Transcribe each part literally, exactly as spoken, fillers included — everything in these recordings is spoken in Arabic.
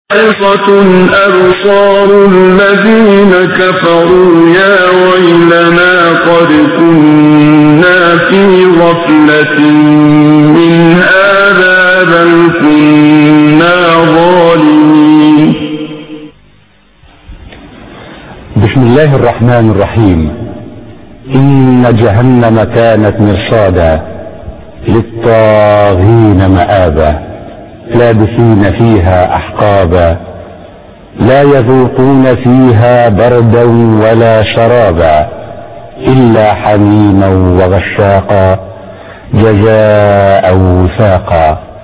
حَاصِرَةٌ أَبْصَارُ الَّذِينَ كَفَرُوا يَا وَيْلَنَا قَدْ كُنَّا فِي غَفْلَةٍ مِّنْ هَٰذَا بَلْ كُنَّا ظَالِمِينَ. بسم الله الرحمن الرحيم. إن جهنم كانت مرصادا للطاغين مآبا لابثين فيها أحقابا لا يذوقون فيها بردا ولا شرابا إلا حميما وغساقا جزاء وفاقا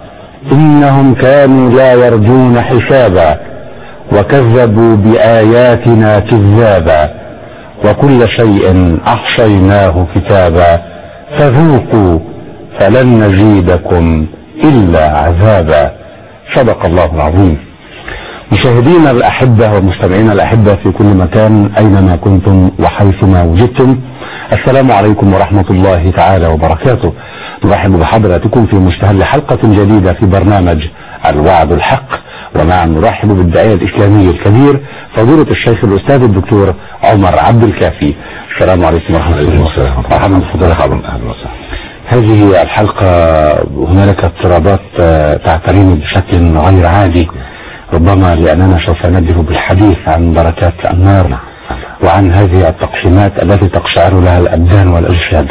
إنهم كانوا لا يرجون حسابا وكذبوا بآياتنا كذابا وكل شيء أحصيناه كتابا فذوقوا فلن نزيدكم إلا عذابا. صدق الله العظيم. مشاهدينا الأحبة ومستمعينا الأحبة في كل مكان أينما كنتم وحيثما وجدتم، السلام عليكم ورحمة الله تعالى وبركاته. نرحب بحضراتكم في مستهل حلقة جديدة في برنامج الوعد الحق، ومعا نرحب بالداعية الإسلامي الكبير فضيلة الشيخ الأستاذ الدكتور عمر عبد الكافي. السلام عليكم ورحمة الله وبركاته. مرحبا بفضيلتكم. أهلا وسهلا. هذه الحلقة هنالك اضطرابات تعتريني بشكل غير عادي، ربما لأننا سوف نبدأ بالحديث عن دركات النار وعن هذه التقسيمات التي تقشعر لها الأبدان والأجساد.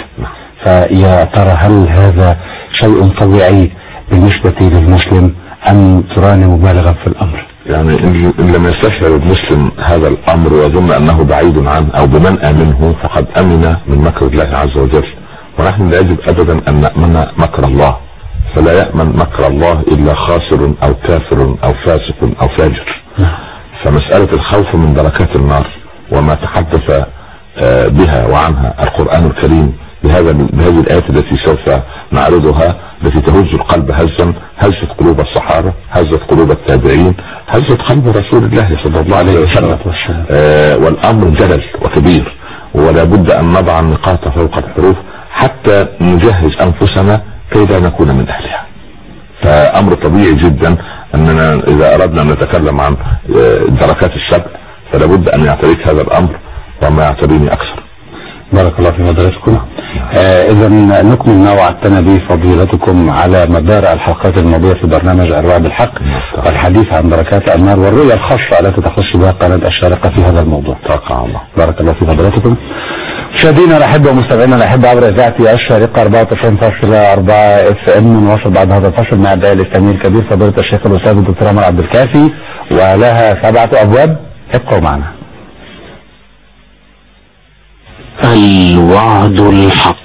فيا ترى هل هذا شيء طبيعي بالنسبة للمسلم أم تراني مبالغة في الأمر؟ يعني إن لم يستشعر المسلم هذا الأمر ويظن أنه بعيد عنه أو بمن آمنه فقد أمن من مكر الله عز وجل، ونحن لا يجب أبدا أن نأمن مكر الله، فلا يأمن مكر الله إلا خاسر أو كافر أو فاسق أو فاجر. فمسألة الخوف من دركات النار وما تحدث بها وعنها القرآن الكريم بهذا بهذه الآيات التي سوف نعرضها، التي تهز القلب هزا، هزت قلوب الصحابة، هزت قلوب التابعين، هزت قلب رسول الله صلى الله عليه وسلم. آه والأمر جلل وكبير، ولا بد أن نضع النقاط فوق الحروف حتى نجهز أنفسنا كي لا نكون من أهلها. فأمر طبيعي جدا أننا إذا أردنا أن نتكلم عن دركات السبع فلا بد أن يعتريك هذا الأمر وما يعتريني أكثر. بارك الله في فضيلتكم. آه إذا نكمل ما وعدتنا به فضيلتكم على مدار الحلقات الماضية في برنامج الوعد الحق والحديث عن دركات النار والرؤية الخاصة التي تخص بها قناة الشارقة في هذا الموضوع. توقع الله. بارك الله في فضيلتكم. مشاهدينا الأحبة ومستمعينا الأحبة عبر إذاعة الشارقة أربعة وتسعين فاصلة أربعة اف ام، نواصل بعد هذا الفصل مع الداعية الإسلامي الكبير فضيلة الشيخ الأستاذ الدكتور عمر عبد الكافي، ولها سبعة أبواب. ابقوا معنا. الوعد الحق.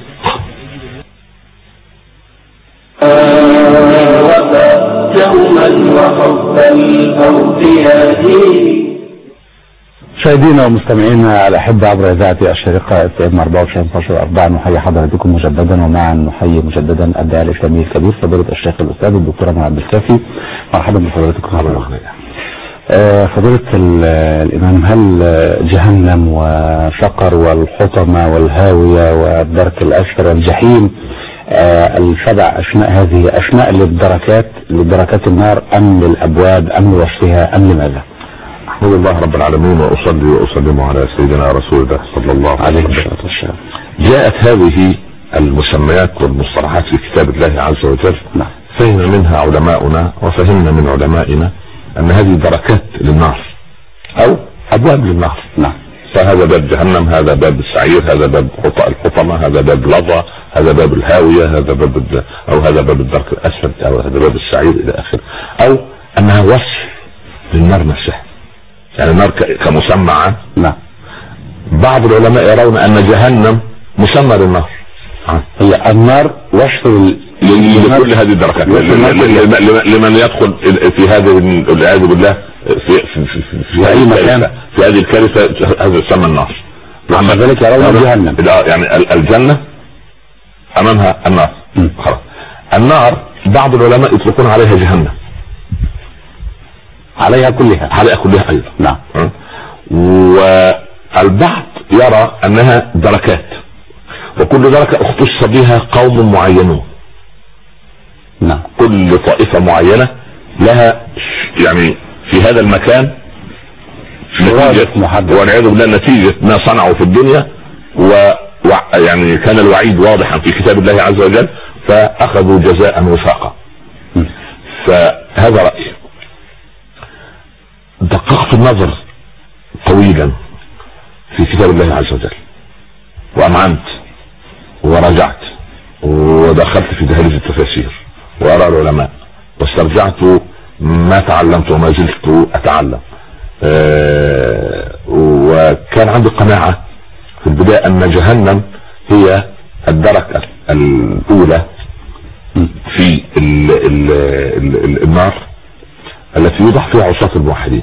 مشاهدينا ومستمعينا الأحبة عبر إذاعة الشارقة اف ام أربعة وتسعين فاصلة أربعة، نحيي حضراتكم مجددا، ومعا نحيي مجددا الداعية الإسلامي الكبير فضيلة الشيخ الأستاذ الدكتور عمر عبد الكافي. مرحبا بفضيلتكم. آه فضيلة الإمام، هل جهنم وسقر والحطمة والهاوية والدرك الأسفل والجحيم آه السبع أسماء هذه أسماء للدركات لدركات النار أم للأبواب أم لوصفها أم لماذا؟ أحمد الله رب العالمين وأصلي وأسلم على سيدنا رسول الله صلى الله عليه وسلم. جاءت هذه المسميات والمصطلحات في كتاب الله عز وجل، فهم منها علماؤنا وفهمنا من علمائنا أن هذه دركات للنار أو أبواب للنار. نعم. فهذا باب جهنم، هذا باب السعير، هذا باب الحطمة، هذا باب لظى، هذا باب الهاوية، هذا باب أو هذا باب الدرك الأسفل، أو هذا باب السعير إلى آخره، أو أنها وصف للنار نفسها، يعني النار كمسمى. نعم. بعض العلماء يرون أن جهنم مسمى للنار. هي النار وصف لكل هذه الدركات لمن يدخل في هذه والعياذ بالله في في في, في, في اي مكان في هذه الكارثه، هذا يسمى النار. مع ذلك يرون جهنم، يعني الجنه امامها النار. خلاص. النار بعض العلماء يطلقون عليها جهنم، عليها كلها عليها كلها ايضا. نعم. والبعض يرى انها دركات، وكل دركه اختص بها قوم معينون. نعم. كل طائفة معينة لها يعني في هذا المكان نتيجة والعياذ بالله نتيجة ما صنعوا في الدنيا، و يعني كان الوعيد واضحا في كتاب الله عز وجل، فاخذوا جزاء وفاقا. فهذا رأيي. دققت النظر طويلا في كتاب الله عز وجل، وامعنت ورجعت ودخلت في دهاليز التفاسير وارى العلماء، واسترجعت ما تعلمت وما زلت اتعلم. أه وكان عندي قناعة في البداية ان جهنم هي الدركة الاولى في ال ال ال النار التي يوضع فيها عصاة الموحدين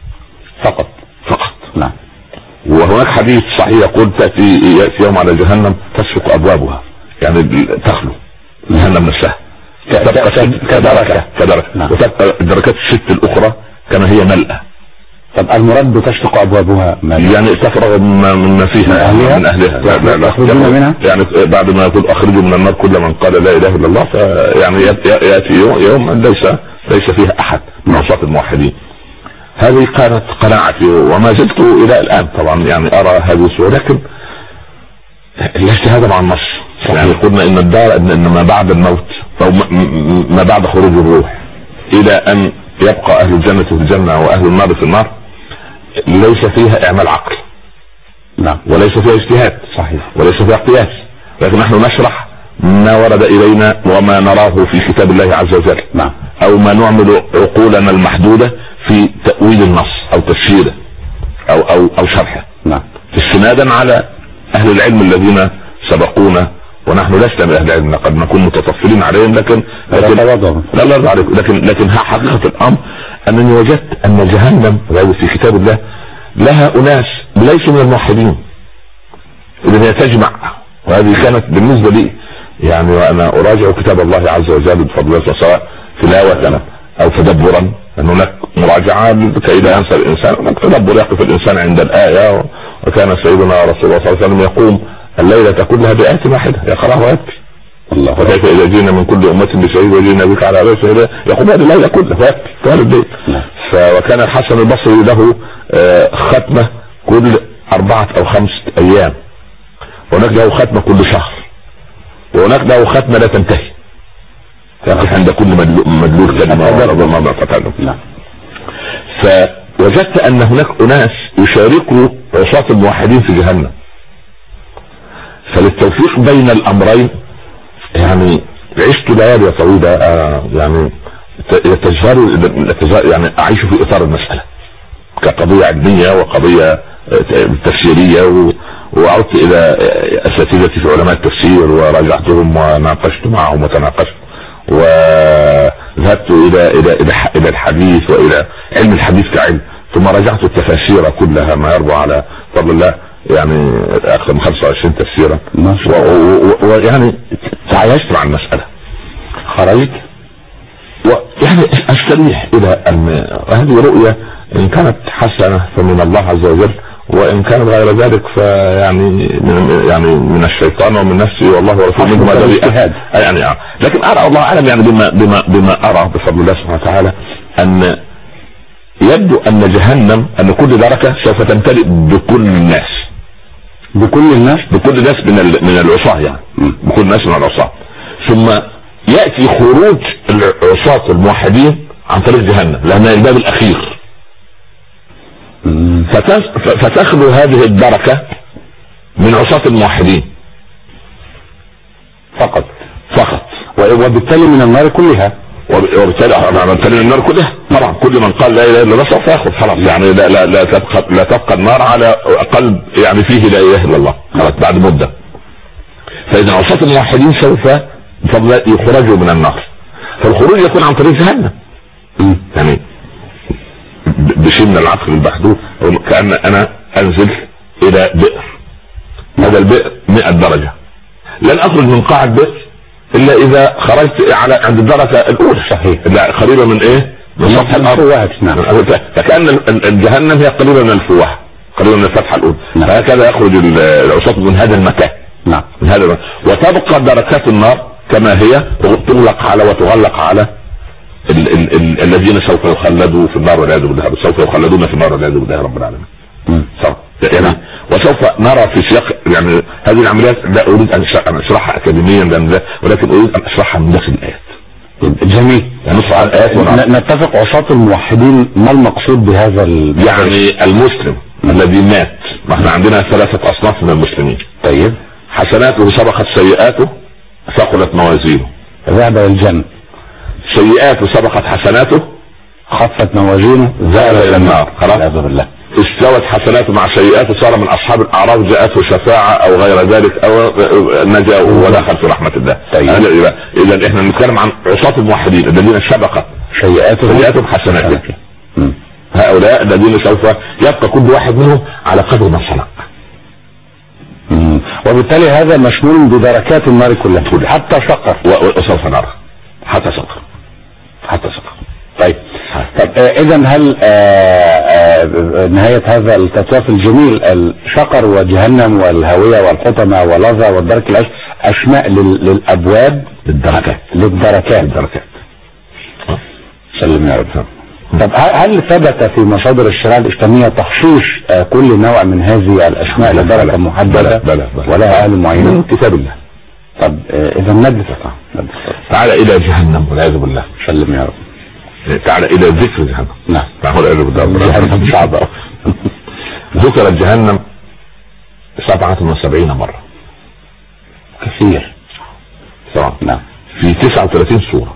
فقط فقط. نعم. وهناك حديث صحيح يقول تأتي يأتي يوم على جهنم تسفق ابوابها، يعني تخلو جهنم نفسها تبقى كدركة كدركة نعم. وتبقى الدركات الست الاخرى كما هي ملأة. طب المراد تشتق ابوابها يعني تفرغ مما فيها من اهلها, من أهلها. يخرجون منها، يعني بعد ما يقول اخرجوا من النار كل من قال لا اله الا الله، فيعني ياتي يوم, يوم ليس ليس فيها احد من عصاة الموحدين. هذه كانت قناعتي وما زلت الى الان طبعا يعني ارى هذه الصورة، لكن الاجتهاد مع النص. يعني قلنا ان الدار ان ما بعد الموت او ما بعد خروج الروح الى ان يبقى اهل الجنة في الجنة واهل النار في النار ليس فيها اعمال عقل. نعم. وليس فيها اجتهاد. صحيح. وليس فيها قياس، لكن نحن نشرح ما ورد الينا وما نراه في كتاب الله عز وجل. نعم. او ما نعمل عقولنا المحدودة في تأويل النص او تفسيره او او او شرحه. نعم. استنادا على اهل العلم الذين سبقونا، ونحن لسنا من اهل العلم، قد نكون متطفلين عليهم، لكن لكن لا لا لا لكن لكن حقيقة الامر انني وجدت ان جهنم في كتاب الله لها اناس ليسوا من الموحدين، اذا هي تجمع. وهذه كانت بالنسبة لي يعني وانا اراجع كتاب الله عز وجل بفضل الله سواء تلاوة او تدبرا، ان هناك مراجعة كي لا ينسى الانسان، هناك تدبر يقف الانسان عند الاية. وكان سيدنا رسول الله صلى الله عليه وسلم يقوم الليلة كلها بآية واحدة يقرأها ويبكي. الله. وكيف اذا جينا من كل امة بشهيد وجينا بك على رأس هذا يقوم هذه الليلة كلها ويبكي طوال الليل. وكان الحسن البصري له ختمة كل اربعة او خمسة ايام، وهناك له ختمة كل شهر، وهناك له ختمة لا تنتهي يقف عند كل مدلول كلمة. فوجدت ان هناك اناس يشاركوا عصاة الموحدين في جهنم، فللتوفيق بين الامرين يعني عشت ليالي طويلة يعني يتجار يعني اعيش في اطار المسألة كقضية علمية وقضية تفسيرية، وعدت الى اساتذتي في علماء التفسير وراجعتهم وناقشت معهم وتناقشت، وذهبت الى الى الى الحديث والى علم الحديث كعلم، ثم رجعت التفاسير كلها ما يرضى على فضل الله، يعني اكثر من خمسة وعشرين تفسيرا، ويعني تعايشت مع المسألة، خرجت ويعني استريح الى ان هذه رؤية ان كانت حسنة فمن الله عز وجل، وان كانت غير ذلك فيعني من يعني من الشيطان ومن نفسي والله ورسوله منه ما اجتهاد يعني آه. لكن ارى الله اعلم يعني بما بما بما ارى بفضل الله سبحانه وتعالى ان يبدو ان جهنم ان كل دركة سوف تمتلئ بكل الناس بكل الناس بكل الناس من من العصاة يعني م. بكل الناس من العصاة، ثم يأتي خروج العصاة الموحدين عن طريق جهنم لانها الباب الاخير، فتخلو هذه الدركة من عصاة الموحدين فقط فقط وبالتالي من النار كلها، وبالتالي من النار كلها طبعا. كل من قال لا اله الا الله سوف ياخذ خلاص، يعني لا لا لا تبقى لا تبقى النار على قلب يعني فيه لا اله الا الله خلاص بعد مدة. فاذا عصاة الموحدين سوف بفضل يخرجوا من النار، فالخروج يكون عن طريق جهنم يعني بشيء من العقل المحدود، كأن انا انزل الى بئر، هذا البئر مئة درجة، لن اخرج من قاع البئر الا اذا خرجت على عند الدرجة الاولى صحيح لا قريبة من ايه من سطح الارض. نعم. فكأن الجهنم هي قريبة من الفواه قريبة من الفتحة الاولى. نعم. فهكذا يخرج العصاة من هذا المكان. نعم. من هذا وتبقى دركات النار كما هي وتغلق على وتغلق على ال ال ال الذين سوف يخلدوا في النار والعياذ بالله، سوف يخلدون في النار والعياذ بالله رب العالمين. يعني وسوف نرى في سياق يعني هذه العمليات، لا اريد ان اشرحها اكاديميا ولكن اريد ان اشرحها من داخل الايات. جميل. نص على الايات نتفق عصاة الموحدين. ما المقصود بهذا؟ يعني المسلم الذي مات، ما احنا عندنا ثلاثة اصناف من المسلمين. طيب. حسناته سبقت سيئاته ثقلت موازينه ذهب الجنة. سيئاته سبقت حسناته خفت موازينه ذهب الى النار. خلاص. بالله. استوت حسناته مع سيئاته صار من اصحاب الاعراف، جاءته شفاعة او غير ذلك او نجا ودخل في رحمة الله. طيب. اذا احنا نتكلم عن عصاة الموحدين الذين سبقت سيئاتهم سيئاتهم حسناتهم. هؤلاء الذين سوف يبقى كل واحد منهم على قدر ما صنع، وبالتالي هذا مشمول بدركات النار كلها حتى سقر. وسوف نرى حتى سقر حتى سقر. طيب. طب اذا هل آآ آآ نهاية هذا التطواف الجميل الشقر وجهنم والهاوية والحطمة ولظى والدرك الأسفل اسماء للابواب للدركات للدركات للدركات سلم يا رب. طب هل ثبت في مصادر الشريعة الإسلامية تخصيص كل نوع من هذه الأسماء لدرجة محددة بلا بلا بلا ولا أهل معينة؟ من كتاب الله. طب إذا ندرس. تعال إلى جهنم والعياذ بالله. سلم يا رب. تعال إلى ذكر جهنم. نعم. والعياذ بالله. جهنم صعبة. ذكرت جهنم سبعة وسبعين مرة. كثير. طبعا. نعم. في تسعة وثلاثين سورة.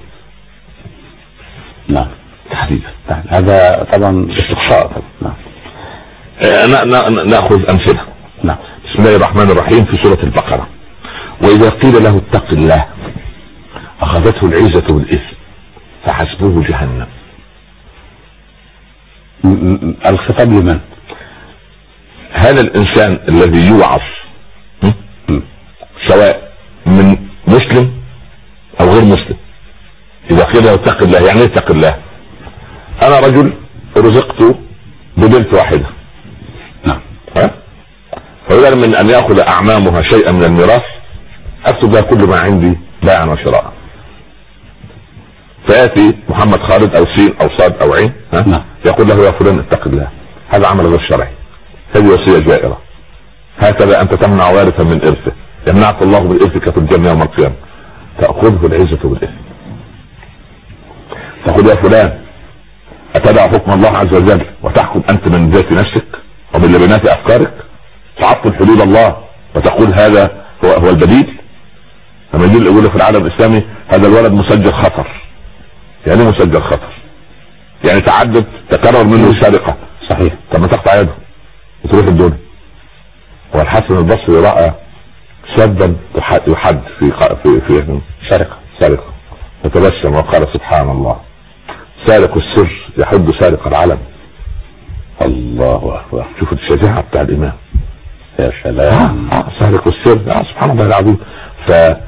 نعم. تحديدا. هذا طبعا استقصاء. نعم. نأخذ أمثلة. نعم. بسم الله الرحمن الرحيم في سورة البقرة: وإذا قيل له اتق الله أخذته العزة بالإثم فحسبه جهنم. الخطاب لمن؟ هذا الإنسان الذي يوعظ سواء من مسلم أو غير مسلم. إذا قيل له اتق الله، يعني ايه اتق الله؟ أنا رجل رزقت ببنت واحدة. نعم. فبدلا من أن يأخذ أعمامها شيئا من الميراث أكتب لها كل ما عندي بيعا وشراء. فيأتي محمد خالد أو سين أو صاد أو عين، نعم. يقول له يا فلان اتق الله، هذا عمل غير شرعي، هذه وصية جائرة، هكذا أنت تمنع وارثا من إرثه، يمنعك الله بالإرث في الجنة يوم القيامة، تأخذه العزة بالإرث. تقول يا فلان أتدع حكم الله عز وجل وتحكم أنت من ذات نفسك ومن لبنات أفكارك، تعطل حدود الله وتقول هذا هو, هو البديل. لما يجي يقول في العالم الإسلامي هذا الولد مسجل خطر. يعني مسجل خطر يعني تعدد تكرر منه السرقة. صحيح. طب ما تقطع يده وتروح الدنيا. والحسن البصري رأى شابا يحد في في في سرقة سرقة فتبسم وقال سبحان الله، سارق السر يحد سارق العلم. الله أكبر. شوفوا الشجاعة بتاع الإمام. يا سلام. آه سارق السر. آه سبحان الله العظيم. ف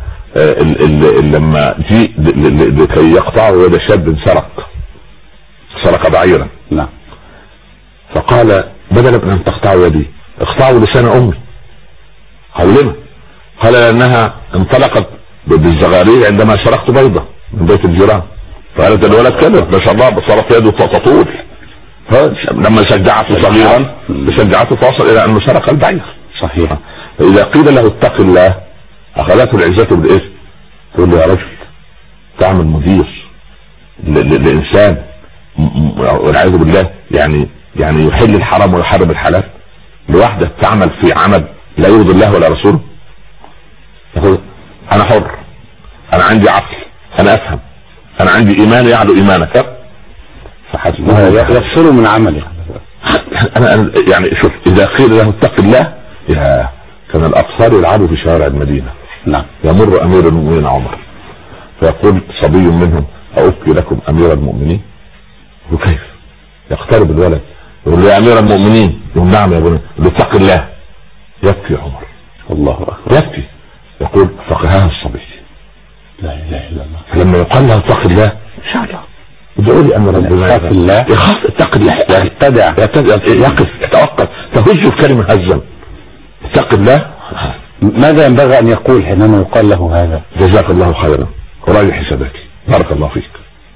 لما جي لكي يقطعوا يد شاب سرق سرق بعيرا. نعم. فقال بدلا من ان تقطعوا يدي اقطعوا لسان امي. قالوا لما؟ قال لانها انطلقت بالزغارير عندما سرقت بيضة من بيت الجيران، فقالت الولد كبر ما شاء الله صارت يده تطول، لما شجعته صغيرا شجعته فوصل الى انه سرق البعير. صحيح. فاذا قيل له اتق الله اخذته العزة بالاثم. تقول له يا رجل تعمل مدير لانسان والعياذ بالله يعني يعني يحل الحرام ويحرم الحلال لوحدة تعمل في عمل لا يرضي الله ولا رسوله. تقول انا حر، انا عندي عقل، انا افهم، انا عندي ايمان يعلو ايمانك فحسبه يفصل من عمله. انا يعني شوف اذا قيل له اتق الله يا كان الاطفال يلعبوا في شوارع المدينة. نعم. يمر امير المؤمنين عمر فيقول صبي منهم أبكي لكم امير المؤمنين؟ وكيف؟ يقترب الولد يقول له يا امير المؤمنين، يقول نعم يا ابني، اتق الله. يبكي عمر. الله اكبر. يبكي. يقول فقهها الصبي. لا اله الا الله. فلما يقال له اتق الله ان شاء الله ادعوا لي ان ربنا اتق الله يخاف. اتق الله يبتدع يقف يتوقف تهج في كلمة هزا. اتق الله. ماذا ينبغي ان يقول حينما يقال له هذا؟ جزاك الله خيرا وراجع حسابك، بارك الله فيك.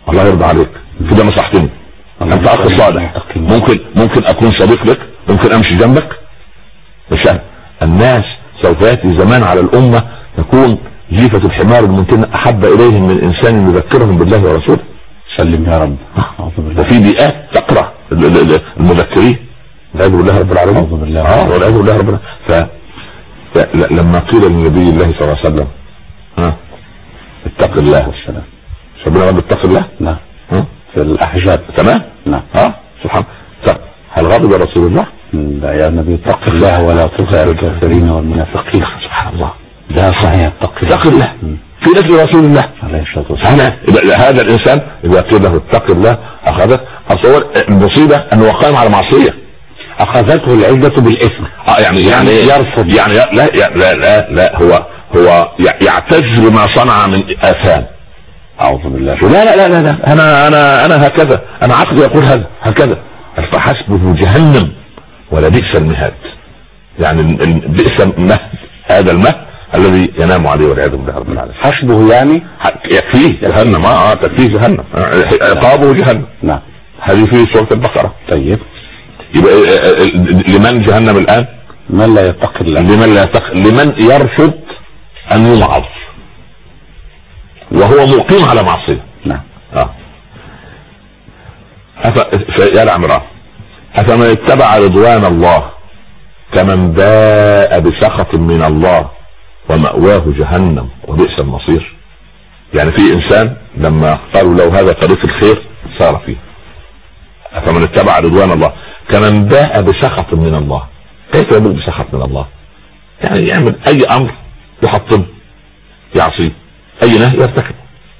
الله يرضى عليك كده نصحتني، انت اخ صالح، ممكن ممكن اكون صديق لك، ممكن امشي جنبك. مش الناس سوف ياتي زمان على الامه تكون جيفة الحمار الممكن احب اليهم من انسان يذكرهم بالله ورسوله. سلم يا رب. وفي بيئات تكره المذكرين والعياذ بالله رب العالمين. اعوذ بالله. اه والعياذ بالله رب العالمين. ف لما قيل للنبي الله صلى الله عليه وسلم ها اتق الله والسلام، ربنا قال اتق الله. نعم. في الاحزاب. تمام. نعم. اه سبحان الله. هل غضب رسول الله؟ لا يا نبي اتق الله ولا تطع الكافرين والمنافقين. سبحان الله. لا صحيح اتق الله في نفس رسول الله عليه الصلاه والسلام. هذا الانسان اذا قيل له اتق الله اخذت اصور المصيبه انه قائم على معصيه، اخذته العزه بالاثم. اه يعني يعني يرفض يعني لا لا لا لا هو هو يعتز بما صنع من اثام. اعوذ بالله. لا لا لا لا, لا. انا انا انا هكذا، انا عقلي يقول هذا هكذا. فحسبه جهنم ولا بئس المهاد، يعني بئس المهد هذا المهد الذي ينام عليه والعياذ بالله رب العالمين. حسبه يعني يكفيه جهنم. اه تكفيه جهنم، عقابه جهنم. نعم. هذه في سورة البقرة. طيب يبقى لمن جهنم الآن؟ من لا يتق الله. لمن لا يتق، لمن يرفض أن يوعظ وهو مقيم على معصية. نعم. اه يا العمران أفمن اتبع رضوان الله كمن باء بسخط من الله ومأواه جهنم وبئس المصير. يعني في انسان لما قالوا له هذا طريق الخير صار فيه. فمن اتبع رضوان الله كمن باء بسخط من الله. كيف يبوء بسخط من الله؟ يعني يعمل اي امر يحطم يعصيه، اي نهي يرتكب.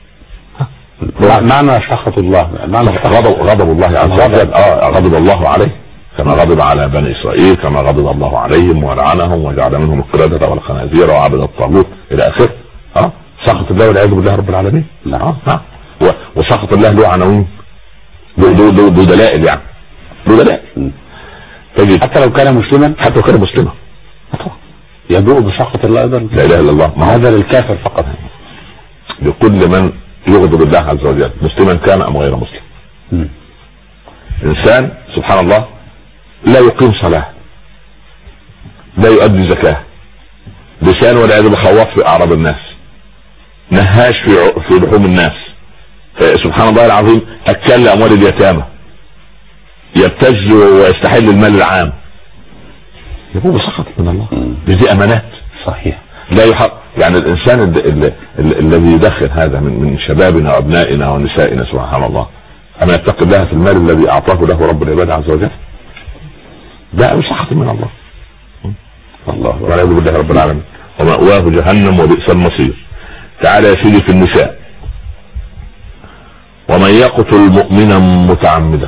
معنى سخط الله، معنى غضب غضب الله عز وجل. اه غضب الله عليه كما غضب على بني اسرائيل، كما غضب الله عليهم ولعنهم وجعل منهم القردة والخنازير وعبد الطاغوت الى اخره. اه سخط الله والعياذ بالله رب العالمين. نعم. نعم. وسخط الله له عناوين، له دلائل، يعني له دلائل. تجد حتى لو كان مسلما، حتى لو كان مسلما يبوء بسخط الله ايضا. لا اله الا الله. ما هذا للكافر فقط، لكل من يغضب الله عز وجل مسلما كان ام غير مسلم. م. انسان سبحان الله لا يقيم صلاة، لا يؤدي زكاة، لسان والعياذ بالله خواف في اعراض الناس، نهاش في في لحوم الناس، سبحان الله العظيم اكل اموال اليتامى، يبتز ويستحل المال العام. يقول بسخط من الله. دي امانات. صحيح. لا يحق يعني الانسان الذي يدخل هذا من من شبابنا وابنائنا ونسائنا سبحان الله، اما يتقي الله في المال الذي اعطاه له رب العباد عز وجل، ده بسخط من الله. الله والعياذ بالله رب العالمين. ومأواه جهنم وبئس المصير. تعالى يا سيدي في النساء: ومن يقتل مؤمنا متعمدا.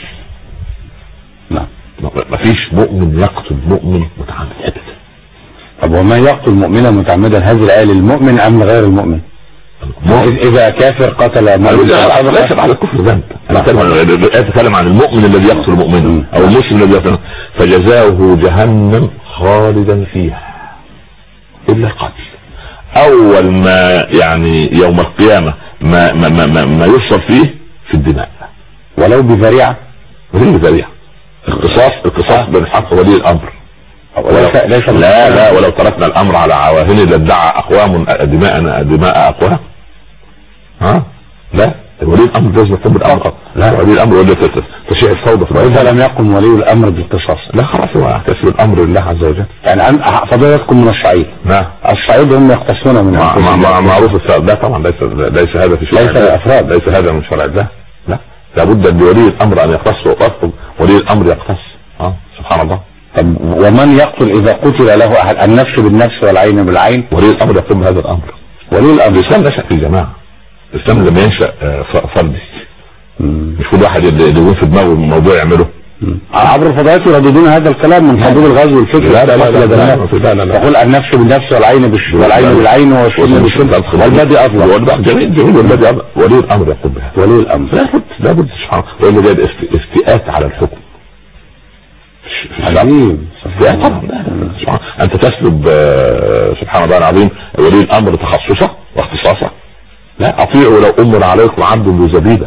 نعم. ما فيش مؤمن يقتل مؤمن متعمد ابدا. طب ومن يقتل مؤمنا متعمدا، هذه الآية للمؤمن ام لغير المؤمن؟ اذا كافر قتل مؤمنا ليس على الكفر ذنب. انا اتكلم عن المؤمن الذي يقتل مؤمنا او المسلم الذي يقتل، فجزاؤه جهنم خالدا فيها الا القتل. اول ما يعني يوم القيامة ما ما ما, ما يفصل فيه في الدماء ولو بذريعة. ولو بذريعة. اقتصاص اقتصاص بين حق ولي الامر. ليس لا لا ولو تركنا الامر على عواهنه لادعى اقوام دماءنا دماء اقوام. ها لا ولي الامر لازم يقوم بالامر. لا ولي الامر ولا تشيع الفوضى. واذا لم يقم ولي الامر بالقصاص لا خلاص هو يحتسب الامر لله عز وجل. يعني فضيلتكم من الصعيد. نعم. الصعيد هم يقتصون من معروف الثالث. لا طبعا ليس ليس هذا في شرع ليس الافراد، ليس هذا من شرع الله. لا لابد لولي الامر ان يقتص ويقتص ولي الامر يقتص. اه سبحان الله. طب ومن يقتل اذا قتل له احد، النفس بالنفس والعين بالعين، ولي الامر يقوم بهذا الامر. ولي الامر. الاسلام نشأ في جماعه. الاسلام لما ينشأ فردي، مش كل واحد يدور في دماغه الموضوع يعمله. عبر الفضائيات يرددون هذا الكلام من حدود الغزو والفكر. لا لا لا لا لا لا يقول النفس بالنفس والعين والعين بالعين والسن بالسن والبدء افضل. جميل جميل. والبدء افضل. ولي الامر يقوم بهذا. ولي الامر لابد لابد سبحان الله. وإلا جاء افتئات على الحكم. عظيم. انت تسلب سبحان الله العظيم ولي الامر تخصصه واختصاصه لا اطيعوا لو امر عليكم عبد ذو زبيبه.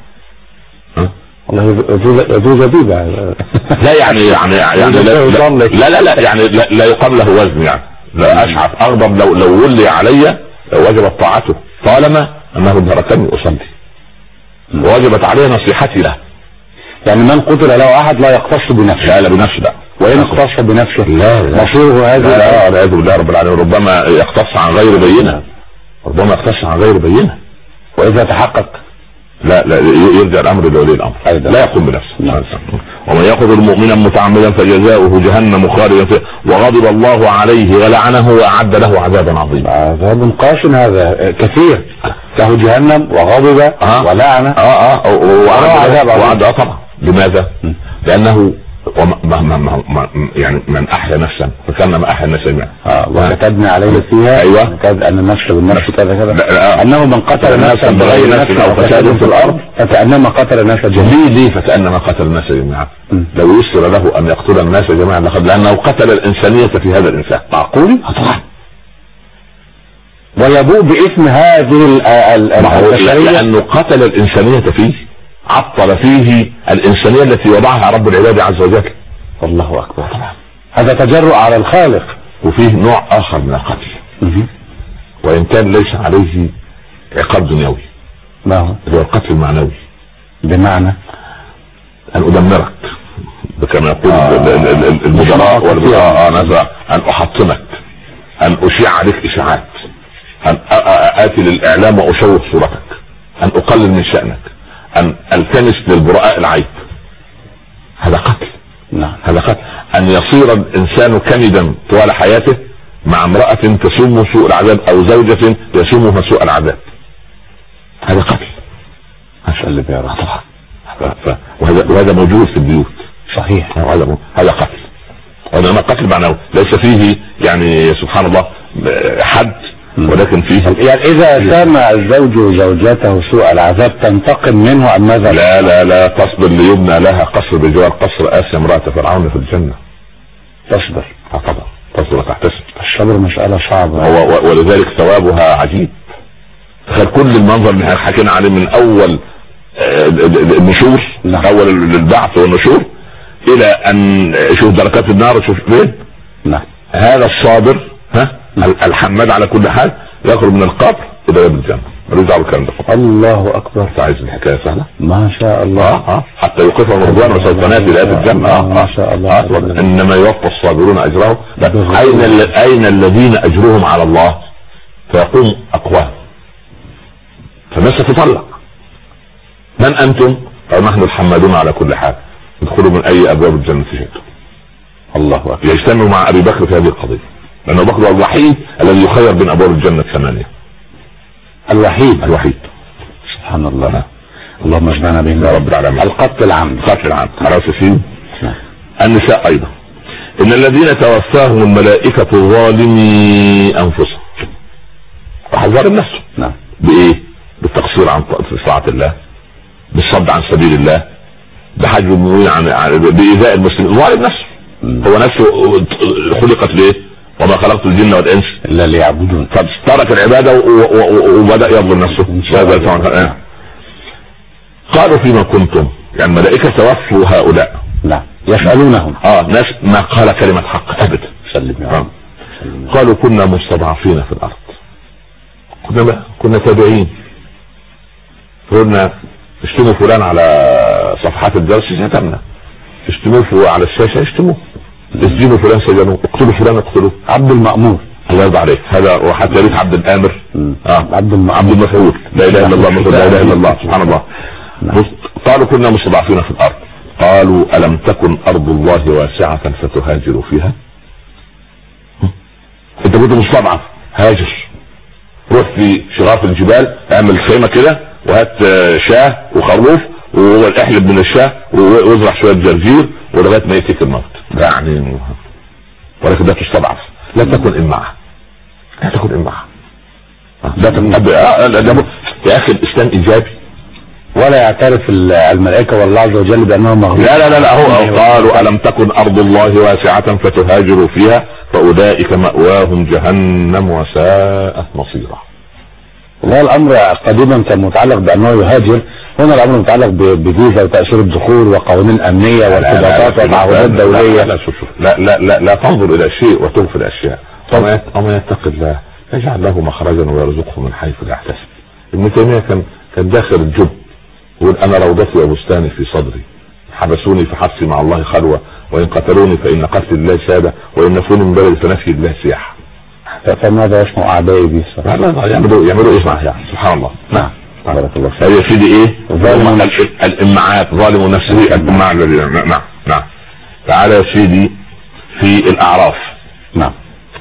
والله ذو زبيبه. لا يعني يعني يعني لا لا لا, لا يعني لا, لا يقام له وزن، يعني لا اشعث اغضب لو لو ولي علي وجبت طاعته طالما انه تركني اصلي ووجبت عليه نصيحتي له. يعني من قتل له احد لا يقتص بنفسه. لا لا بنفسه لا، وان اقتص بنفسه لا مصيره هذا. لا والعياذ بالله رب العالمين. ربما يقتص عن غير بينه، ربما يقتص عن غير بينه، واذا تحقق لا لا يرجع الامر لولي الامر، لا يقوم بنفسه. ومن يقتل مؤمنا متعمدا فجزاؤه جهنم خالدا فيها وغضب الله عليه ولعنه واعد له عذابا عظيما. عذاب قاسم هذا كثير، له جهنم وغضب آه ولعنه اه اه وعذاب وعد. اه طبعا. لماذا؟ لانه ما ما ما يعني من احيا نفسا فكانما احيا الناس جميعا. اه وكتبنا عليه فيها ايوه ان النفس بالنفس كذا كذا، انه من قتل نفسا بغير نفس او فساد في الارض فكانما قتل الناس جميعا. ليه ليه فكانما قتل الناس جميعا؟ لو يسر له ان يقتل الناس جميعا لقد، لانه قتل الانسانيه في هذا الانسان. معقول؟ طبعا. ويبوء باسم هذه البشريه لانه قتل الانسانيه فيه، عطل فيه الانسانيه التي وضعها رب العباد عز وجل. الله اكبر. هذا تجرؤ على الخالق. وفيه نوع اخر من القتل وان كان ليس عليه عقاب دنيوي. ما هو؟ هو القتل المعنوي. بمعنى ان ادمرك كما يقول آه المدراء والمدراء، ان احطمك، ان اشيع عليك اشاعات، ان اتي للاعلام واشوه صورتك، ان اقلل من شأنك، ان التمس للبراء العيب. هذا قتل. نعم. هذا قتل. ان يصير الانسان كمدا طوال حياته مع امرأة تسوم سوء العذاب او زوجة يسومها سوء العذاب. هذا قتل. اسأل يا رب. وهذا وهذا موجود في البيوت. صحيح. هذا هذا قتل. وانما قتل معناه ليس فيه يعني سبحان الله حد، ولكن فيه يعني اذا سمع الزوج زوجته سوء العذاب تنتقم منه ام ماذا؟ لا لا لا تصبر ليبنى لها قصر بجوار قصر آسيا امرأة فرعون في الجنة. تصبر. طبعا تصبر وتحتسب. الصبر مسألة صعبة. ولذلك ثوابها عجيب. تخيل كل المنظر اللي حكينا عليه من اول النشور، نعم. اول البعث والنشور الى ان شوف دركات النار شوف فين. نعم. هذا الصابر ها الحماد على كل حال يخرج من القبر الى باب الجنه. ملوش دعوه بالكلام ده. الله اكبر. عايز الحكايه سهله ما شاء الله. اه اه حتى يوقفهم رضوان وسلطنات الى باب الجنه. اه ما شاء الله. آه. انما يوفى الصابرون اجرهم. اين اين الذين اجرهم على الله؟ فيقوم اقوام فالناس تتطلع من انتم؟ او نحن الحمادون على كل حال، ادخلوا من اي ابواب الجنه شئتم. الله اكبر. يجتمعوا مع ابي بكر في هذه القضيه، لأن أبو بكر هو الوحيد الذي يخير بين أبواب الجنة الثمانية. الوحيد الوحيد. سبحان الله. اللهم اجمعنا بهم يا رب العالمين. القتل العمد. القتل العمد. خلاص فيه. النساء أيضا. إن الذين توفاهم الملائكة ظالمي أنفسهم. راح ظالم نفسه. نعم. بإيه؟ بالتقصير عن طاعة الله، بالصد عن سبيل الله، بحجب المؤمنين عن بإيذاء المسلمين. ظالم نفسه. هو نفسه خلقت ليه؟ وما خلقت الجن والانس الا ليعبدون. فترك العباده وبدا يظلم نفسه. قالوا فيما كنتم، يعني الملائكه توفوا هؤلاء. نعم. يسالونهم. اه ناس ما قال كلمه حق ابدا. سلم يا رب. قالوا كنا مستضعفين في الارض. كنا كنا تابعين. قلنا اشتموا فلان على صفحات الدرس شتمنا، اشتموه على الشاشه اشتموه، اسجنوا فلان سجنوه، اقتلوا فلان اقتلوه. عبد المأمور الله يرضى عليك. هذا وحتى يريد عبد الامر. اه عبد الم... عبد المفعول. لا اله الا الله مثل لا اله الا الله. سبحان الله. قالوا كنا مستضعفين في الارض. قالوا الم تكن ارض الله واسعة فتهاجروا فيها؟ انت كنت مستضعف، هاجر، روح في شراف الجبال اعمل خيمة كده وهات شاه وخروف واحلب من الشاه وازرع شوية جرجير ولغاية ما يأتيك الموت. يعني ولكن لا تستضعف، لا تكن امعة، لا تكن امعة، لا تكن أب... يا اخي الاسلام ايجابي. ولا يعترف الملائكة والله عز وجل بانهم مغلوبون. لا لا لا, لا هو قالوا الم تكن ارض الله واسعة فتهاجروا فيها فاولئك مأواهم جهنم وساءت مصيرا. والله الامر قديما كان متعلق بانه يهاجر، هنا الامر متعلق بفيزا وتاشير الدخول وقوانين امنيه وارتباطات وتعهدات دوليه. لا شوف شوف لا لا لا لا تنظر الى شيء وتغفل اشياء. ومن يتق الله يجعل له مخرجا ويرزقه من حيث لا يحتسب. ابن تيميه كان كان داخل الجب يقول انا روضتي وبستاني في صدري، حبسوني فحبسي مع الله خلوه، وان قتلوني فان قتل الله ساده، وان نفوني من بلد فنفي الله سياحه. فماذا يسمع اعدائي به؟ يعملوا يعملوا ايه معها يعني سبحان الله. نعم بارك الله فيك. هي يا سيدي ايه؟ ظالم الامعات، ظالم نفسه الامعاء الذين. نعم نعم. تعالى يا سيدي في الاعراف. نعم.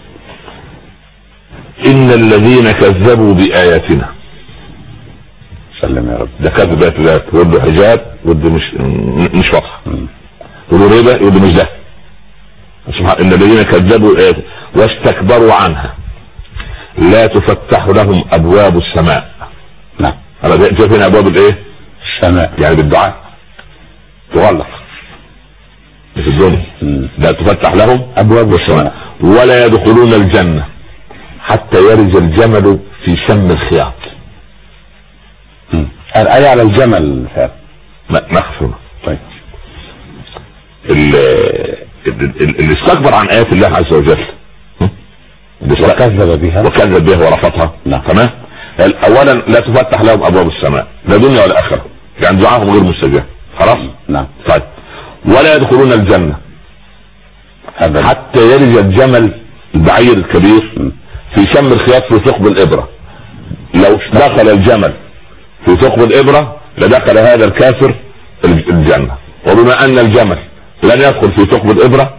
ان الذين كذبوا باياتنا، سلم يا رب، ده كذب آيات الله، وده حجاب وده مش مش واضحه، وده ربا وده مش ده. سبحان ان الذين كذبوا باياتنا واستكبروا عنها لا تفتح لهم ابواب السماء. نعم. انا جاء هنا ابواب الايه؟ السماء، يعني بالدعاء تغلق في الدنيا. لا تفتح لهم ابواب السماء ولا يدخلون الجنه حتى يرج الجمل في سم الخياط. الآية على الجمل فعلا. نخفنا. طيب. اللي استكبر عن آيات الله عز وجل وكذب بها وكذب بها ورفضها. نعم. تمام. اولا لا تفتح لهم ابواب السماء لا دنيا ولا اخره، يعني دعاهم غير مستجاب. خلاص. نعم. طيب. ولا يدخلون الجنه أبدا حتى يلج الجمل البعير الكبير في سم الخياط في ثقب الابره. لو دخل الجمل في ثقب الابره لدخل هذا الكافر الجنه، وبما ان الجمل لن يدخل في ثقب الابره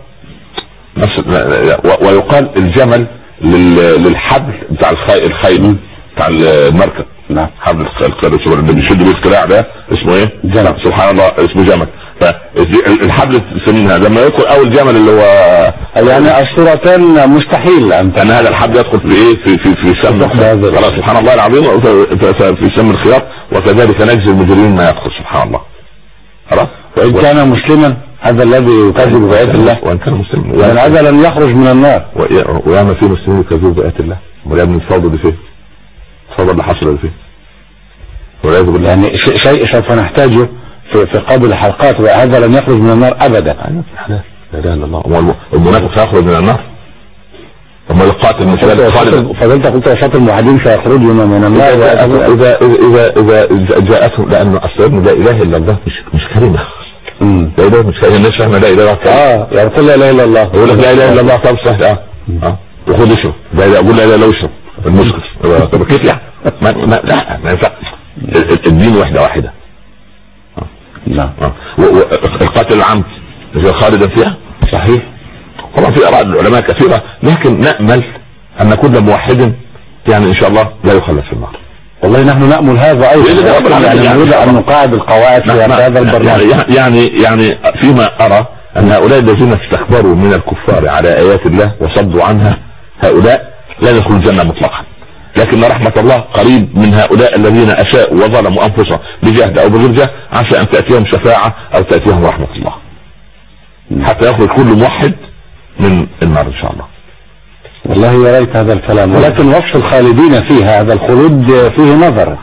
ويقال الجمل للحبل بتاع الخيل بتاع المركب. نعم. حبل الخيل اللي بيشد بيه الكراع ده اسمه ايه؟ جمل. سبحان الله اسمه جمل. فالحبل السمين هذا لما يدخل اول جمل اللي هو يعني الصورتان مستحيل ان ان هذا الحبل يدخل في ايه؟ في في في سم خلاص سبحان الله العظيم في سم الخياط، وكذلك نجزي المجرمين ما يدخل سبحان الله. خلاص. وان كان مسلما هذا الذي يكذب بآيات الله، وان كان مسلما وان هذا لن يخرج من النار. وياما في مسلمين يكذبوا بآيات الله. ولا من الفوضى دي فين؟ الفوضى اللي حصل فين؟ والعياذ بالله. يعني شيء سوف نحتاجه في في قبل الحلقات، وهذا لن يخرج من النار ابدا. لا اله الا الله. المنافق سيخرج من النار؟ وما القاتل مثلا خالد فضلت قلت وسط الموحدين سيخرجون من النار اذا اذا اذا اذا جاءتهم، لانه اصلا لا اله الا الله مش مش كلمه. امم لا اله مش كلمه. الناس فاهمه لا اله الا الله. اه يعني قل لا اله الا الله، يقول لك لا اله الا الله. طب سهل. اه اه وخد اشرب. ده اقول لا اله الا اشرب المسكر. طب كيف يعني؟ ما ما لا ما ينفع. الدين وحده واحده. نعم. القاتل العمد خالدا فيها صحيح. طبعا في اراء العلماء كثيره، لكن نامل ان كل موحد يعني ان شاء الله لا يخلد في النار. والله نحن نامل هذا ايضا، يعني نريد ان نقاعد القواعد في هذا البرنامج. يعني يعني فيما ارى ان هؤلاء الذين استكبروا من الكفار على ايات الله وصدوا عنها هؤلاء لا يدخلون الجنه مطلقا، لكن رحمة الله قريب من هؤلاء الذين أساءوا وظلموا أنفسهم بجهد أو بغير جهد، عسى أن تأتيهم شفاعة أو تأتيهم رحمة الله حتى يخرج كل موحد من النار إن شاء الله. والله يا ريت هذا الكلام، ولكن وصف الخالدين فيها هذا الخلود فيه نظر.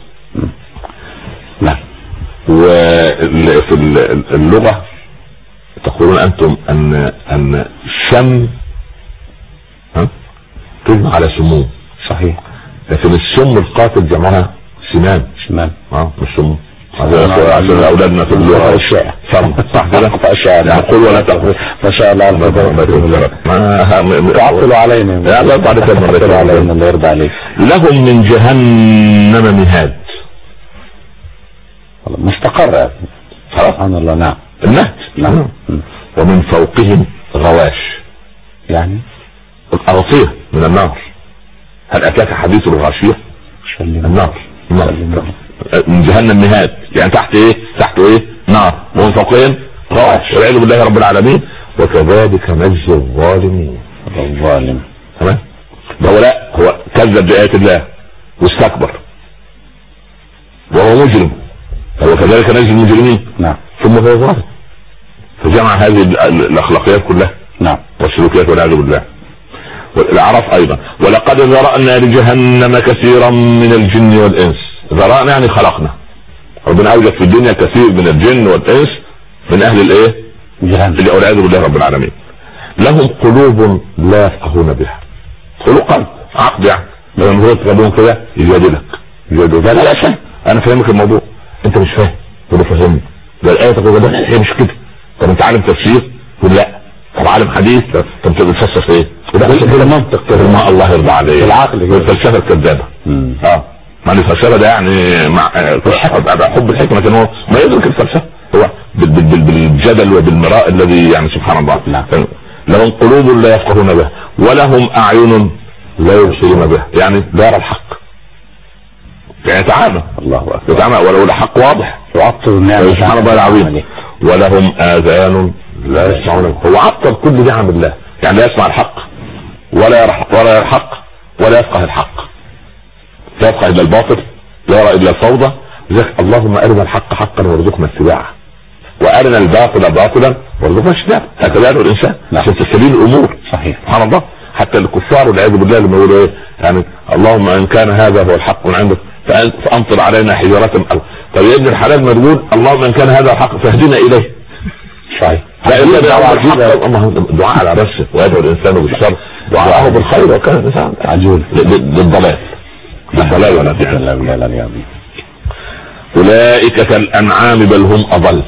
نعم. وفي اللغة تقولون أنتم أن أن شم تجمع على سموم. صحيح. لكن السم القاتل جمعها سنان. سنان. اه مش سم. عشان اولادنا في اللغه الشعر سم صح كده. الشعر نقول ولا تقول. ما شاء الله. تعطلوا علينا. لا لا بعد كده تعطلوا علينا الله يرضى عليك. لهم من جهنم مهاد. مستقرة. سبحان الله. نعم. النهج. نعم. ومن فوقهم غواش، يعني الأغطية من النار. هل أتاك حديث الغاشية؟ النار. من جهنم مهاد، يعني تحت ايه؟ تحت ايه؟ نار، ومن فوقهم غواش والعياذ بالله رب العالمين. وكذلك نجزي الظالمين. الظالم تمام. هو لا هو كذب بآيات الله واستكبر وهو مجرم، هو كذلك نجزي المجرمين. نعم. ثم هو ظالم، فجمع هذه الأخلاقيات كلها. نعم. والسلوكيات والعياذ بالله. والاعراف ايضا. ولقد ذرأنا لجهنم كثيرا من الجن والانس. ذرأنا يعني خلقنا. ربنا اوجد في الدنيا كثير من الجن والانس من اهل الايه؟ جهنم، والعياذ بالله رب العالمين. لهم قلوب لا يفقهون بها. قلوب قلب عقد يعني. لما تقول تقولون كده يجادلك يجادلك لا لا فاهم، انا فاهمك الموضوع، انت مش فاهم. تقول فهمني، ده الايه تقول ده هي مش كده. طب انت عالم تفسير؟ تقول لا. طب عالم حديث؟ طب انت بتفسر في ايه؟ ده بالمنطق كده. ما الله يرضى عليك، العقل الفلسفه الكذابه. اه ما الفلسفه ده يعني مع حب الحكمه، كان هو ما يدرك الفلسفه، هو بالجدل وبالمراء الذي يعني سبحان الله. لهم قلوب لا يفقهون بها ولهم اعين لا يبصرون بها، يعني لا يرى الحق، يعني تعالى الله اكبر تعالى ولو الحق واضح يعطل النعمه سبحان الله العظيم. ولهم اذان لا يسمعون. هو عطل كل نعم الله، يعني لا يسمع الحق ولا يرى ولا يرى الحق ولا يفقه الحق، لا يفقه الا الباطل، لا يرى الا الفوضى. لذلك اللهم ارنا الحق حقا وارزقنا اتباعه، وارنا الباطل باطلا وارزقنا اجتنابه. هكذا يدعو الانسان عشان تستبين الامور. صحيح سبحان الله. حتى الكفار والعياذ بالله لما يقولوا ايه يعني اللهم ان كان هذا هو الحق من عندك فانطر علينا حجارة. طب يا ابن الحلال ما تقول اللهم ان كان هذا الحق فاهدنا اليه. صحيح. دعاء على نفسه ويدعو الانسان بالشر، دعاءه بالخير وكان الانسان عجول للضلال للضلال ولا تعلم. اولئك كالانعام بل هم اضل.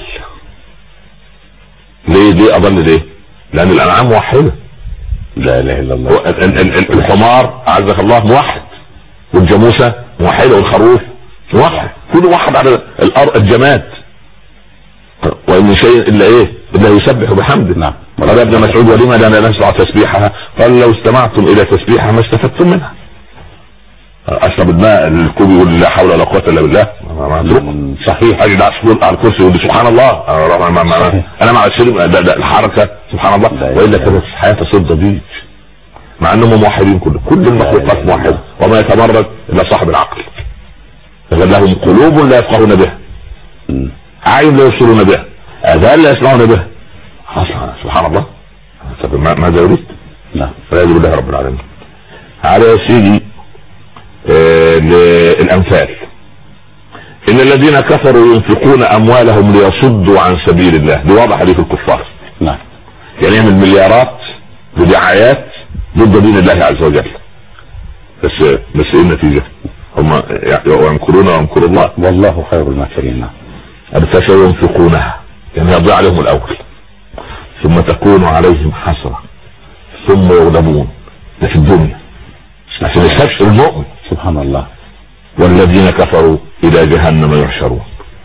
ليه دي اضل ليه؟ لان الانعام موحده لا اله الا الله. الحمار اعزك الله موحد، والجاموسه موحده، والخروف موحد، كله موحد على الارض الجماد. وان شيء الا ايه؟ الا يسبح بحمده. نعم. قال ابن مسعود ولما لا نسمع تسبيحها؟ قال لو استمعتم الى تسبيحها ما استفدتم منها. اشرب الماء الكوب يقول لا حول ولا قوه الا بالله. صحيح. اجد عصفور على الكرسي يقول سبحان الله. انا مع الشرب الحركه سبحان الله. والا كانت الحياه تصير ضجيج، مع انهم موحدين كله، كل المخلوقات موحده، وما يتمرد الا صاحب العقل. لهم قلوب لا يفقهون بها، اعين لا يبصرون بها، اذان لا يسمعون بها. سبحان الله. ماذا يريد؟ نعم. والعياذ بالله رب العالمين. على يا سيدي آه للأنفال. إن الذين كفروا ينفقون أموالهم ليصدوا عن سبيل الله. دي واضحة دي في الكفار. نعم. يعني يعمل مليارات بدعايات ضد دين الله عز وجل. بس بس إيه النتيجة؟ هم ينكرون وينكر الله والله خير الماكرين. أبتشروا ينفقونها، يعني يضيع عليهم الأول ثم تكون عليهم حسرة ثم يغلبون. ده في الدنيا عشان يستبشر المؤمن. سبحان الله. والذين كفروا الى جهنم يحشرون.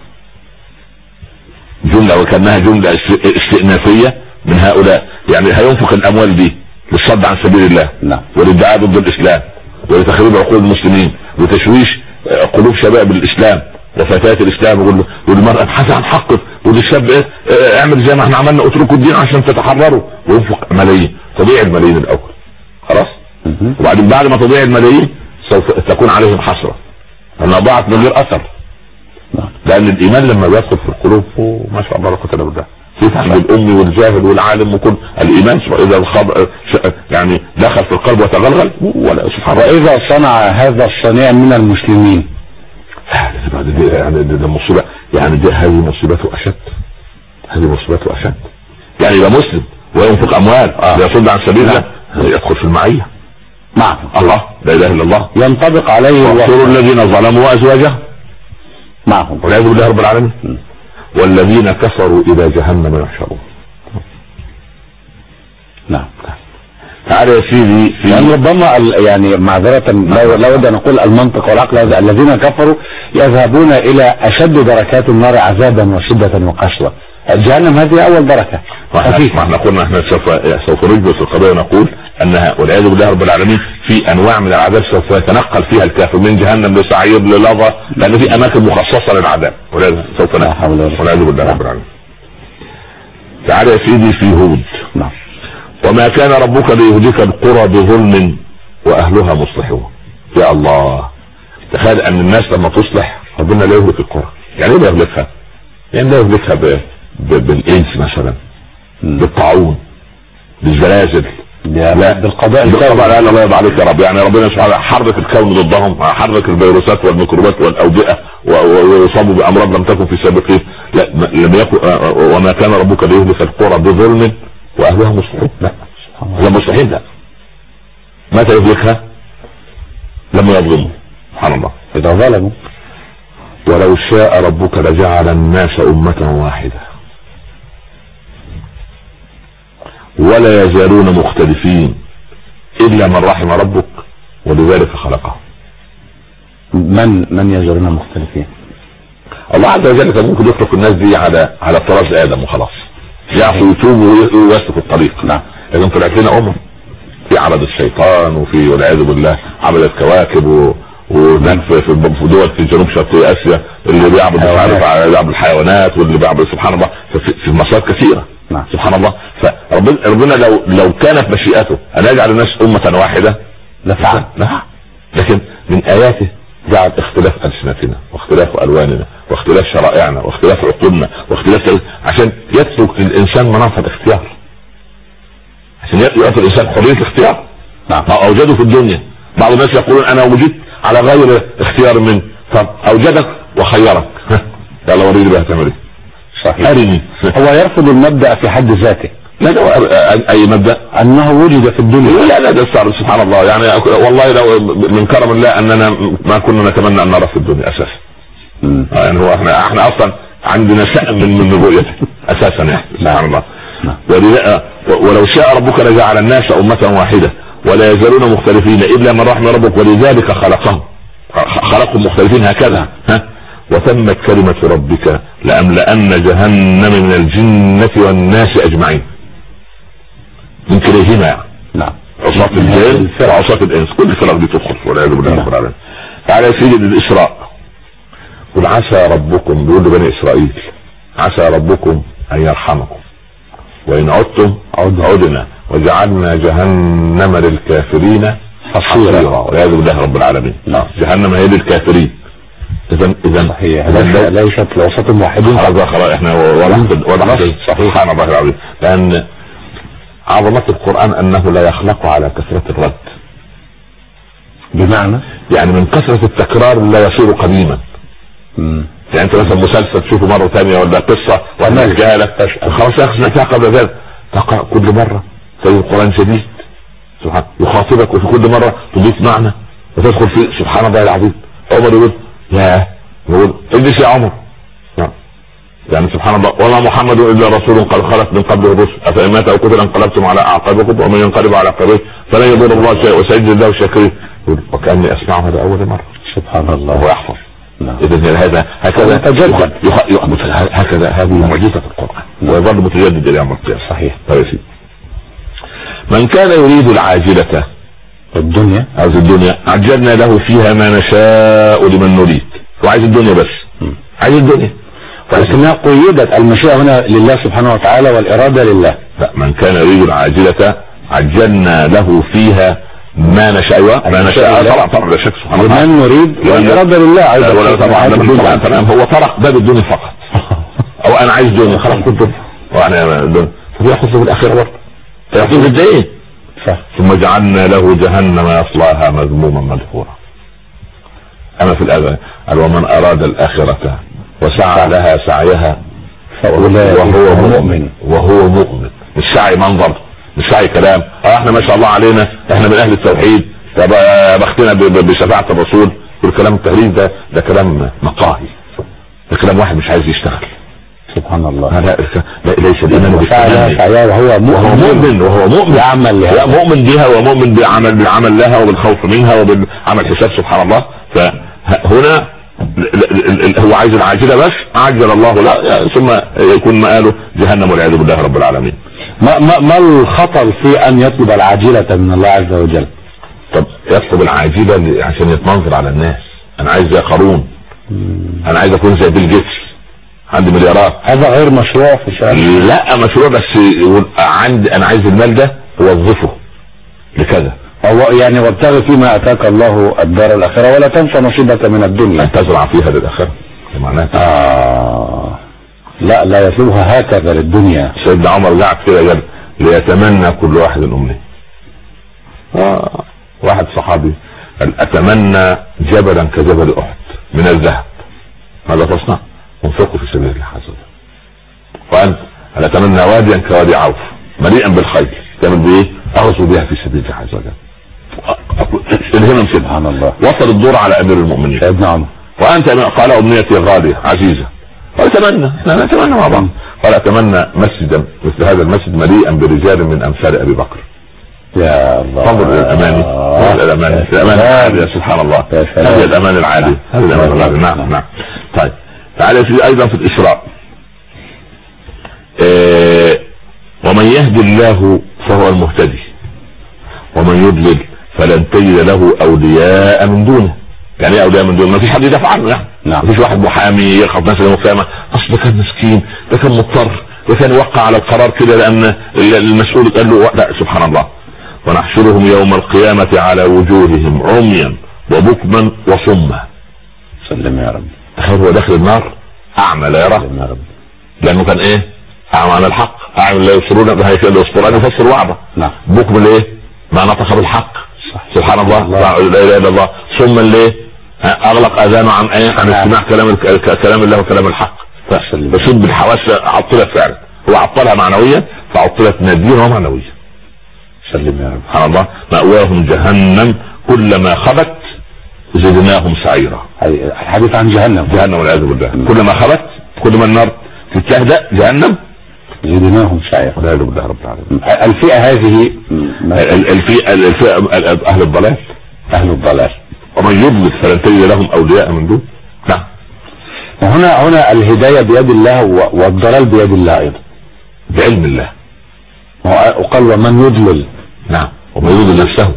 جملة وكانها جملة استئنافية من هؤلاء، يعني هينفق الاموال دي للصد عن سبيل الله. نعم. والادعاء ضد الاسلام ولتخريب عقول المسلمين وتشويش قلوب شباب الاسلام وفتاة الاسلام. يقول للمرأة ابحث عن حقك، وللشاب ايه اعمل زي ما احنا عملنا اتركوا الدين عشان تتحرروا، وينفق ملايين. تضيع الملايين الاول خلاص، وبعدين بعد ما تضيع الملايين سوف تكون عليهم حسرة انها ضاعت من غير اثر. لان الايمان لما يدخل في القلوب ما شاء الله لا قوه الا بالله يفهم الامي والجاهل والعالم وكل الايمان اذا يعني دخل في القلب وتغلغل ولا سبحان الله. واذا صنع هذا الصنيع من المسلمين يعني ده مصيبه، يعني دي هذه مصيبته اشد، هذه مصيبته اشد. يعني يبقى مسلم وينفق اموال ليصد عن سبيل الله يدخل في المعيه مع الله لا اله الا الله، ينطبق عليه واحشروا الذين ظلموا وازواجهم معهم والعياذ بالله رب العالمين. والذين كفروا الى جهنم يحشرون. نعم. تعالى يا سيدي في يعني ربما يعني معذرة لا ود ان اقول المنطق والعقل، الذين كفروا يذهبون الى اشد دركات النار عذابا وشدة وقسوة. جهنم هذه اول دركة. ما احنا قلنا احنا سوف سوف نجبر في القضية ونقول انها والعياذ بالله رب العالمين في انواع من العذاب سوف يتنقل فيها الكافر من جهنم لسعير للظى، لان في اماكن مخصصة للعذاب سوف نحول والعياذ بالله رب العالمين. تعالى يا سيدي في هود. نعم. وما كان ربك ليهلك القرى بظلم واهلها مصلحون. يا الله، تخيل ان الناس لما تصلح ربنا لا يهلك القرى. يعني ايه لا يهلكها؟ يعني لا يهلكها بالايدز مثلا، بالطاعون، بالزلازل، لا بالقضاء بالقضاء. لا الله يرضى عليك يا رب. يعني ربنا سبحانه حرك الكون ضدهم، حرك الفيروسات والميكروبات والاوبئه ويصابوا بامراض لم تكن في سابقين. لا لم يكن وما كان ربك ليهلك القرى بظلم واهلها مصلحون. لا لا مصلحين. لا متى يهلكها؟ لم يظلموا. سبحان الله. اذا ظلموا. ولو شاء ربك لجعل الناس امة واحدة ولا يزالون مختلفين الا من رحم ربك ولذلك خلقهم. من من يزالون مختلفين؟ الله عز وجل كان ممكن يخلق الناس دي على على طراز ادم وخلاص، يعفو يتوبوا ويسلكوا الطريق. نعم. لكن طلعت لنا امم في عبد الشيطان وفي والعياذ بالله عبد الكواكب و وهناك في دول في جنوب شرقي اسيا اللي بيعبد بيعبد الحيوانات واللي بيعبد سبحان الله في مصادر كثيره. نعم. سبحان الله. فربنا لو لو كانت مشيئته ان يجعل الناس امه واحده لفعل. لا لكن من اياته جعل اختلاف السنتنا واختلاف الواننا واختلاف شرائعنا واختلاف عقولنا واختلاف عشان يترك للانسان مناص الاختيار، عشان يعطي الانسان حريه الاختيار. نعم. ما اوجده في الدنيا. بعض الناس يقولون انا وجدت على غير اختيار منه. طب اوجدك وخيرك يلا وريني بقى هتعمل ايه. صحيح. ارني. هو يرفض المبدأ في حد ذاته. لا ده اي مبدأ انه وجد في الدنيا. لا لا ده سبحان الله. يعني والله لو من كرم الله اننا ما كنا نتمنى ان نرى في الدنيا اساسا. يعني هو احنا احنا اصلا عندنا شأن من من رؤيته اساسا يعني. سبحان الله. ولو شاء ربك لجعل الناس امة واحدة ولا يزالون مختلفين الا من رحم ربك ولذلك خلقهم. خلقهم مختلفين هكذا. ها وتمت كلمة ربك لأملأن جهنم من الجنة والناس اجمعين. من كليهما يعني. نعم. عصاة الجن وعصاة الانس كل الفرق دي تدخل والعياذ بالله رب العالمين. تعالى يا سيدي الاسراء. قل عسى ربكم، بيقول لبني اسرائيل عسى ربكم ان يرحمكم وان عدتم عدنا وجعلنا جهنم للكافرين حصيرا والعياذ بالله رب العالمين. نعم. جهنم هي للكافرين. اذا اذا هي ليست لوسط واحدين. هذا خلاص احنا وضحت. صحيح. سبحان الله العظيم. لان عظمة القرآن انه لا يخلق على كثرة الرد. بمعنى يعني من كثرة التكرار لا يصير قديما. امم يعني انت مثلا مسلسل تشوفه مرة ثانية ولا قصة ولا جهالة خلاص يا اخي سمعتها قبل ذلك تقرأ كل مرة زي القرآن جديد. سبحان يخاطبك وفي كل مرة تضيف معنى وتدخل فيه. سبحان الله العظيم. عمر يقول يا يقول اجلس يا عمر. يعني سبحان الله. وما محمد الا رسول قد خلت من قبله الرسل افان مات او قتل انقلبتم على اعقابكم ومن ينقلب على عقبيه فلن يضر الله شيئا وسيجزي الله الشاكرين. وكاني اسمعه هذا اول مرة. سبحان الله. هو يحفظ. اذا هذا هكذا تجدد هكذا هذه معجزة القرآن ويظل متجدد الى يوم القيامة. صحيح. طيب من كان يريد العاجلة الدنيا عايز الدنيا عجلنا له فيها ما نشاء لمن نريد. وعايز الدنيا بس. م. عايز الدنيا ولكنها قيدت المشيئة هنا لله سبحانه وتعالى والإرادة لله. لا من كان يريد العاجلة عجلنا له فيها ما نشاء. ايوه ما نشاء طبعا طبعا لا شك. سبحان الله. لمن نريد والإرادة لله ايضا. طبعا تمام. هو طرق باب الدنيا فقط. او انا عايز دنيا خلاص كنت وانا دنيا فبياخذ في الاخير برضه فياخذ قد ايه. ثم جعلنا له جهنم يصلاها مذموما مدحورا. اما في الاذى قال ومن اراد الاخرة وسعى لها سعيها وهو مؤمن وهو مؤمن. السعي منظر مش سعي كلام. اه احنا ما شاء الله علينا احنا من اهل التوحيد بختنا بشفاعة الرسول والكلام التهريج ده ده كلام مقاهي. ده كلام واحد مش عايز يشتغل. سبحان الله. لا ليس الايمان بالسعي وهو مؤمن وهو مؤمن بعمل لها. مؤمن بها ومؤمن بعمل بالعمل لها وبالخوف منها وبالعمل حساب. سبحان الله. فهنا هو عايز العاجلة بس عجل الله لا ثم يكون مآله جهنم والعياذ بالله رب العالمين. ما, ما, ما الخطر في ان يطلب العاجلة من الله عز وجل؟ طب يطلب العاجلة عشان يتمنظر على الناس. انا عايز زي قارون. انا عايز اكون زي بيل جيتس عندي مليارات. هذا غير مشروع في شأن. لا مشروع بس عندي انا عايز المال ده اوظفه لكذا. هو يعني وابتغي فيما اتاك الله الدار الاخرة ولا تنسى نصيبك من الدنيا. ان تزرع فيها للاخرة معناها آه لا لا يطلبها هكذا للدنيا. سيدنا عمر قاعد كده قال ليتمنى كل واحد امنية. آه. واحد صحابي قال اتمنى جبلا كجبل احد من الذهب، ماذا تصنع؟ انفقه في سبيل الله عز وجل. وانت انا اتمنى واديا كوادي عوف مليئا بالخير، تعمل بايه؟ اغزو بها في سبيل الله عز وجل. الهمم سبحان الله. وصل الدور على امير المؤمنين سيدنا عمر، وانت قال امنيتي غاليه عزيزه، قال اتمنى، احنا نتمنى مع بعض، قال اتمنى مسجدا مثل هذا المسجد مليئا برجال من امثال ابي بكر. يا الله، فضل الاماني الاماني الاماني العاليه سبحان الله، هذه الامان العاليه، هذه الامان العاليه. نعم نعم. طيب تعالى في ايضا في الاسراء إيه ومن يهدي الله فهو المهتدي ومن يضلل فلن تجد له اولياء من دونه. يعني ايه اولياء من دونه؟ ما فيش حد يدافع عنه يعني. نعم. ما فيش واحد محامي يخاف ناس المقامه، اصل ده كان مسكين، ده كان مضطر، ده كان يوقع على القرار كده لان المسؤول قال له لا. سبحان الله. ونحشرهم يوم القيامه على وجوههم عميا وبكما وصما. سلم يا رب. تخيل هو داخل النار اعمى لا يرى، لانه كان ايه؟ اعمى عن الحق، اعمى لا يبصرون بها كده يبصرون يفسر وعده. نعم. بكم ليه؟ ما نطق بالحق. صح. سبحان الله. لا اله الا الله. ثم ليه؟ اغلق اذانه عن ايه؟ عن استماع كلام كلام الله وكلام الحق. فشد بالحواس عطلت فعلا، هو عطلها معنويا فعطلت ناديا ومعنويا. سلم يا رب. سبحان الله. مأواهم جهنم كلما خبت زدناهم سعيرا. الحديث عن جهنم. جهنم والعياذ بالله. كلما خبت، كل ما النار تتهدأ جهنم زدناهم سعيرا. والعياذ بالله رب العالمين. الفئة هذه الفئة الفئة اهل الضلال، اهل الضلال. ومن يضلل فلن تجد لهم اولياء من دون. نعم. وهنا هنا الهداية بيد الله والضلال بيد الله ايضا. بعلم الله. وقال ومن يضلل. نعم. ومن يضلل نفسه.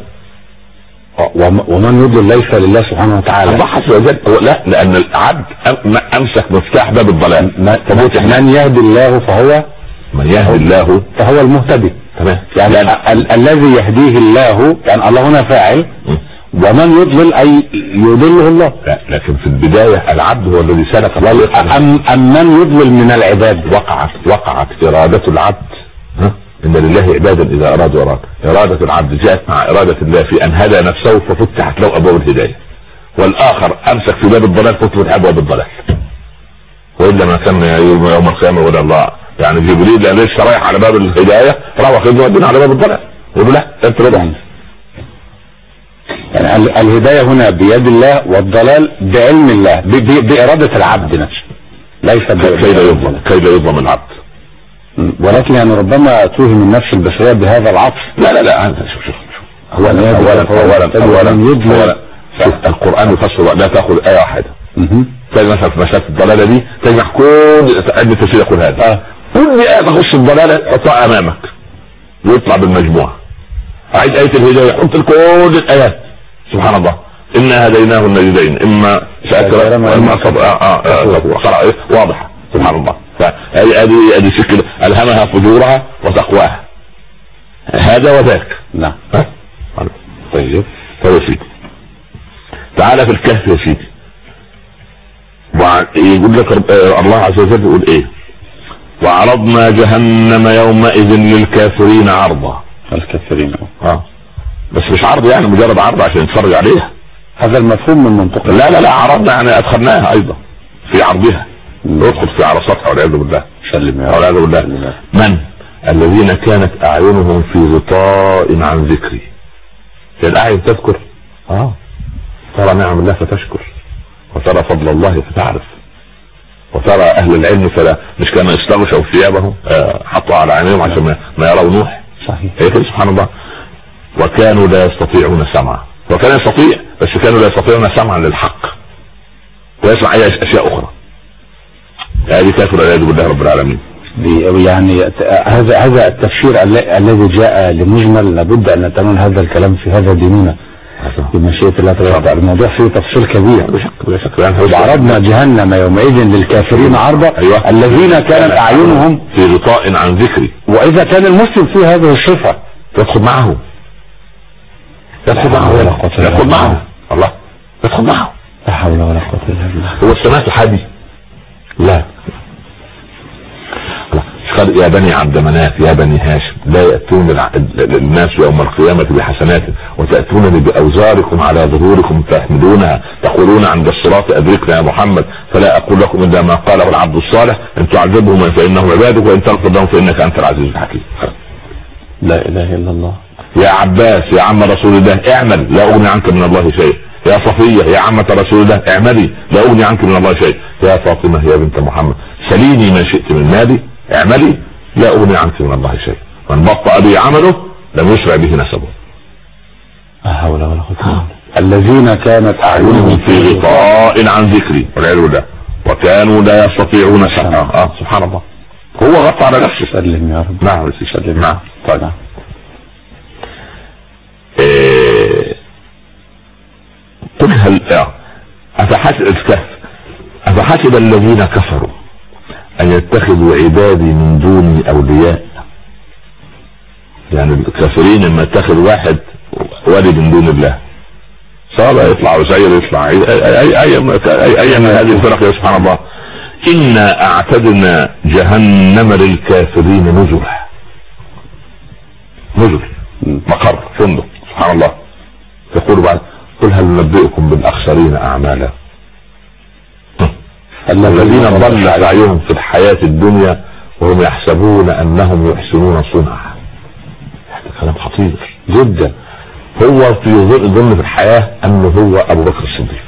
ومن يضلل ليس لله سبحانه وتعالى. الله عز وجل. لا، لان العبد امسك مفتاح باب الضلال. من يهدي الله فهو من يهدي الله فهو المهتدي. تمام. يعني ال الذي يهديه الله، يعني الله هنا فاعل، ومن يضلل اي يضله الله. لا، لكن في البداية العبد هو الذي سلك الله. ام ام من يضلل من العباد. وقعت وقعت ارادة العبد. ها؟ ان لله عبادا اذا ارادوا اراد. ارادة العبد جاءت مع ارادة الله في ان هدى نفسه ففتحت له ابواب الهداية، والاخر امسك في باب الضلال فتفتح ابواب الضلال. والا ما كان يوم القيامة يقول الله يعني جبريل لان لسه رايح على باب الهداية راح واخد ودينا على باب الضلال، يقول لا انت رضا. يعني الهداية هنا بيد الله والضلال بعلم الله، بإرادة العبد نفسه، ليس كي لا يظلم كي لا يظلم العبد. ولكن يعني ربما توهم النفس البشرية بهذا العطف. لا لا لا شوف شوف هو اولا اولا اولا القرآن يفسر، لا تأخذ آية واحدة. تجد مثلا في مسألة الضلالة دي تجمع كل عدة تفسير يقول هذا. آه. كل آية تخص الضلالة تحطها أمامك ويطلع بالمجموعة. أعيد آية الهداية حط كل الآيات. سبحان الله. إنا هديناه النجدين، إما شاكرا وإما صبر. آه آه واضح. سبحان الله. فهذه هذه هذه شكل ألهمها فجورها وتقواها. هذا وذاك. نعم. طيب. طيب يا سيدي. تعالى في الكهف يا سيدي. يقول لك الله عز وجل يقول ايه؟ وعرضنا جهنم يومئذ للكافرين عرضا. الكافرين اه بس مش عرض يعني مجرد عرض عشان نتفرج عليها. هذا المفهوم من منطق. لا لا لا عرضنا يعني ادخلناها ايضا في عرضها. ندخل في عرصاتها والعياذ بالله. سلم يا رب. والعياذ بالله. من الذين كانت اعينهم في غطاء عن ذكري. الاعين تذكر اه ترى نعم الله فتشكر، وترى فضل الله فتعرف، وترى اهل العلم فلا مش كانوا يستغشوا ثيابهم آه حطوا على عينيهم عشان ما يروا نوح. صحيح. هيك سبحان الله. وكانوا لا يستطيعون سمعا، وكان يستطيع بس كانوا لا يستطيعون سمعا للحق ويسمع اي اشياء اخرى. هذه كافر والعياذ بالله رب العالمين. يعني هذا هذا التفسير الذي جاء لمجمل لابد ان نتناول هذا الكلام في هذا ديننا بمشيئة الله تعالى. الموضوع فيه تفصيل كبير. وعرضنا جهنم يومئذ للكافرين عرضا. أيوة. الذين كانت اعينهم في غطاء عن ذكري. واذا كان المسلم في هذه الصفة يدخل معه يدخل معه يدخل معه الله يدخل معه. لا حول ولا قوة الا بالله. هو السماء حدي لا. قال يا بني عبد مناف يا بني هاشم لا يأتون الناس يوم القيامة بحسنات وتأتونني بأوزاركم على ظهوركم تحملونها تقولون عند الصراط أدركنا يا محمد فلا أقول لكم إلا ما قاله العبد الصالح إن تعذبهم فإنهم عبادك وإن تغفر لهم فإنك أنت العزيز الحكيم. لا إله إلا الله. يا عباس يا عم رسول الله اعمل لا أغني عنك من الله شيء. يا صفية يا عمة رسول الله اعملي لا أغني عنك من الله شيء. يا فاطمة يا بنت محمد سليني ما شئت من مالي اعملي لا أغني عنك من الله شيء. من بطأ به عمله لم يسرع به نسبه. لا حول ولا قوة. الذين كانت أعينهم في غطاء عن ذكري والعياذ بالله وكانوا لا يستطيعون سمعا. اه سبحان الله هو غطى على نفسه. سلم يا رب. نعم سلم. نعم طيب. إيه... قل هل أفحسب الكهف أفحسب الذين كفروا أن يتخذوا عبادي من دوني أولياء. يعني الكافرين لما يتخذ واحد ولي من دون الله صالح يطلع وسير يطلع أي أي أي أي من هذه الفرق يا سبحان الله. إنا أعتدنا جهنم للكافرين نزلا نزل مقر فندق سبحان الله. يقول بعد قل هل ننبئكم بالأخسرين أعمالا الذين ضل سعيهم في الحياة الدنيا وهم يحسبون أنهم يحسنون صنعا. هذا كلام خطير جدا. هو في ظن في الحياة أنه هو أبو بكر الصديق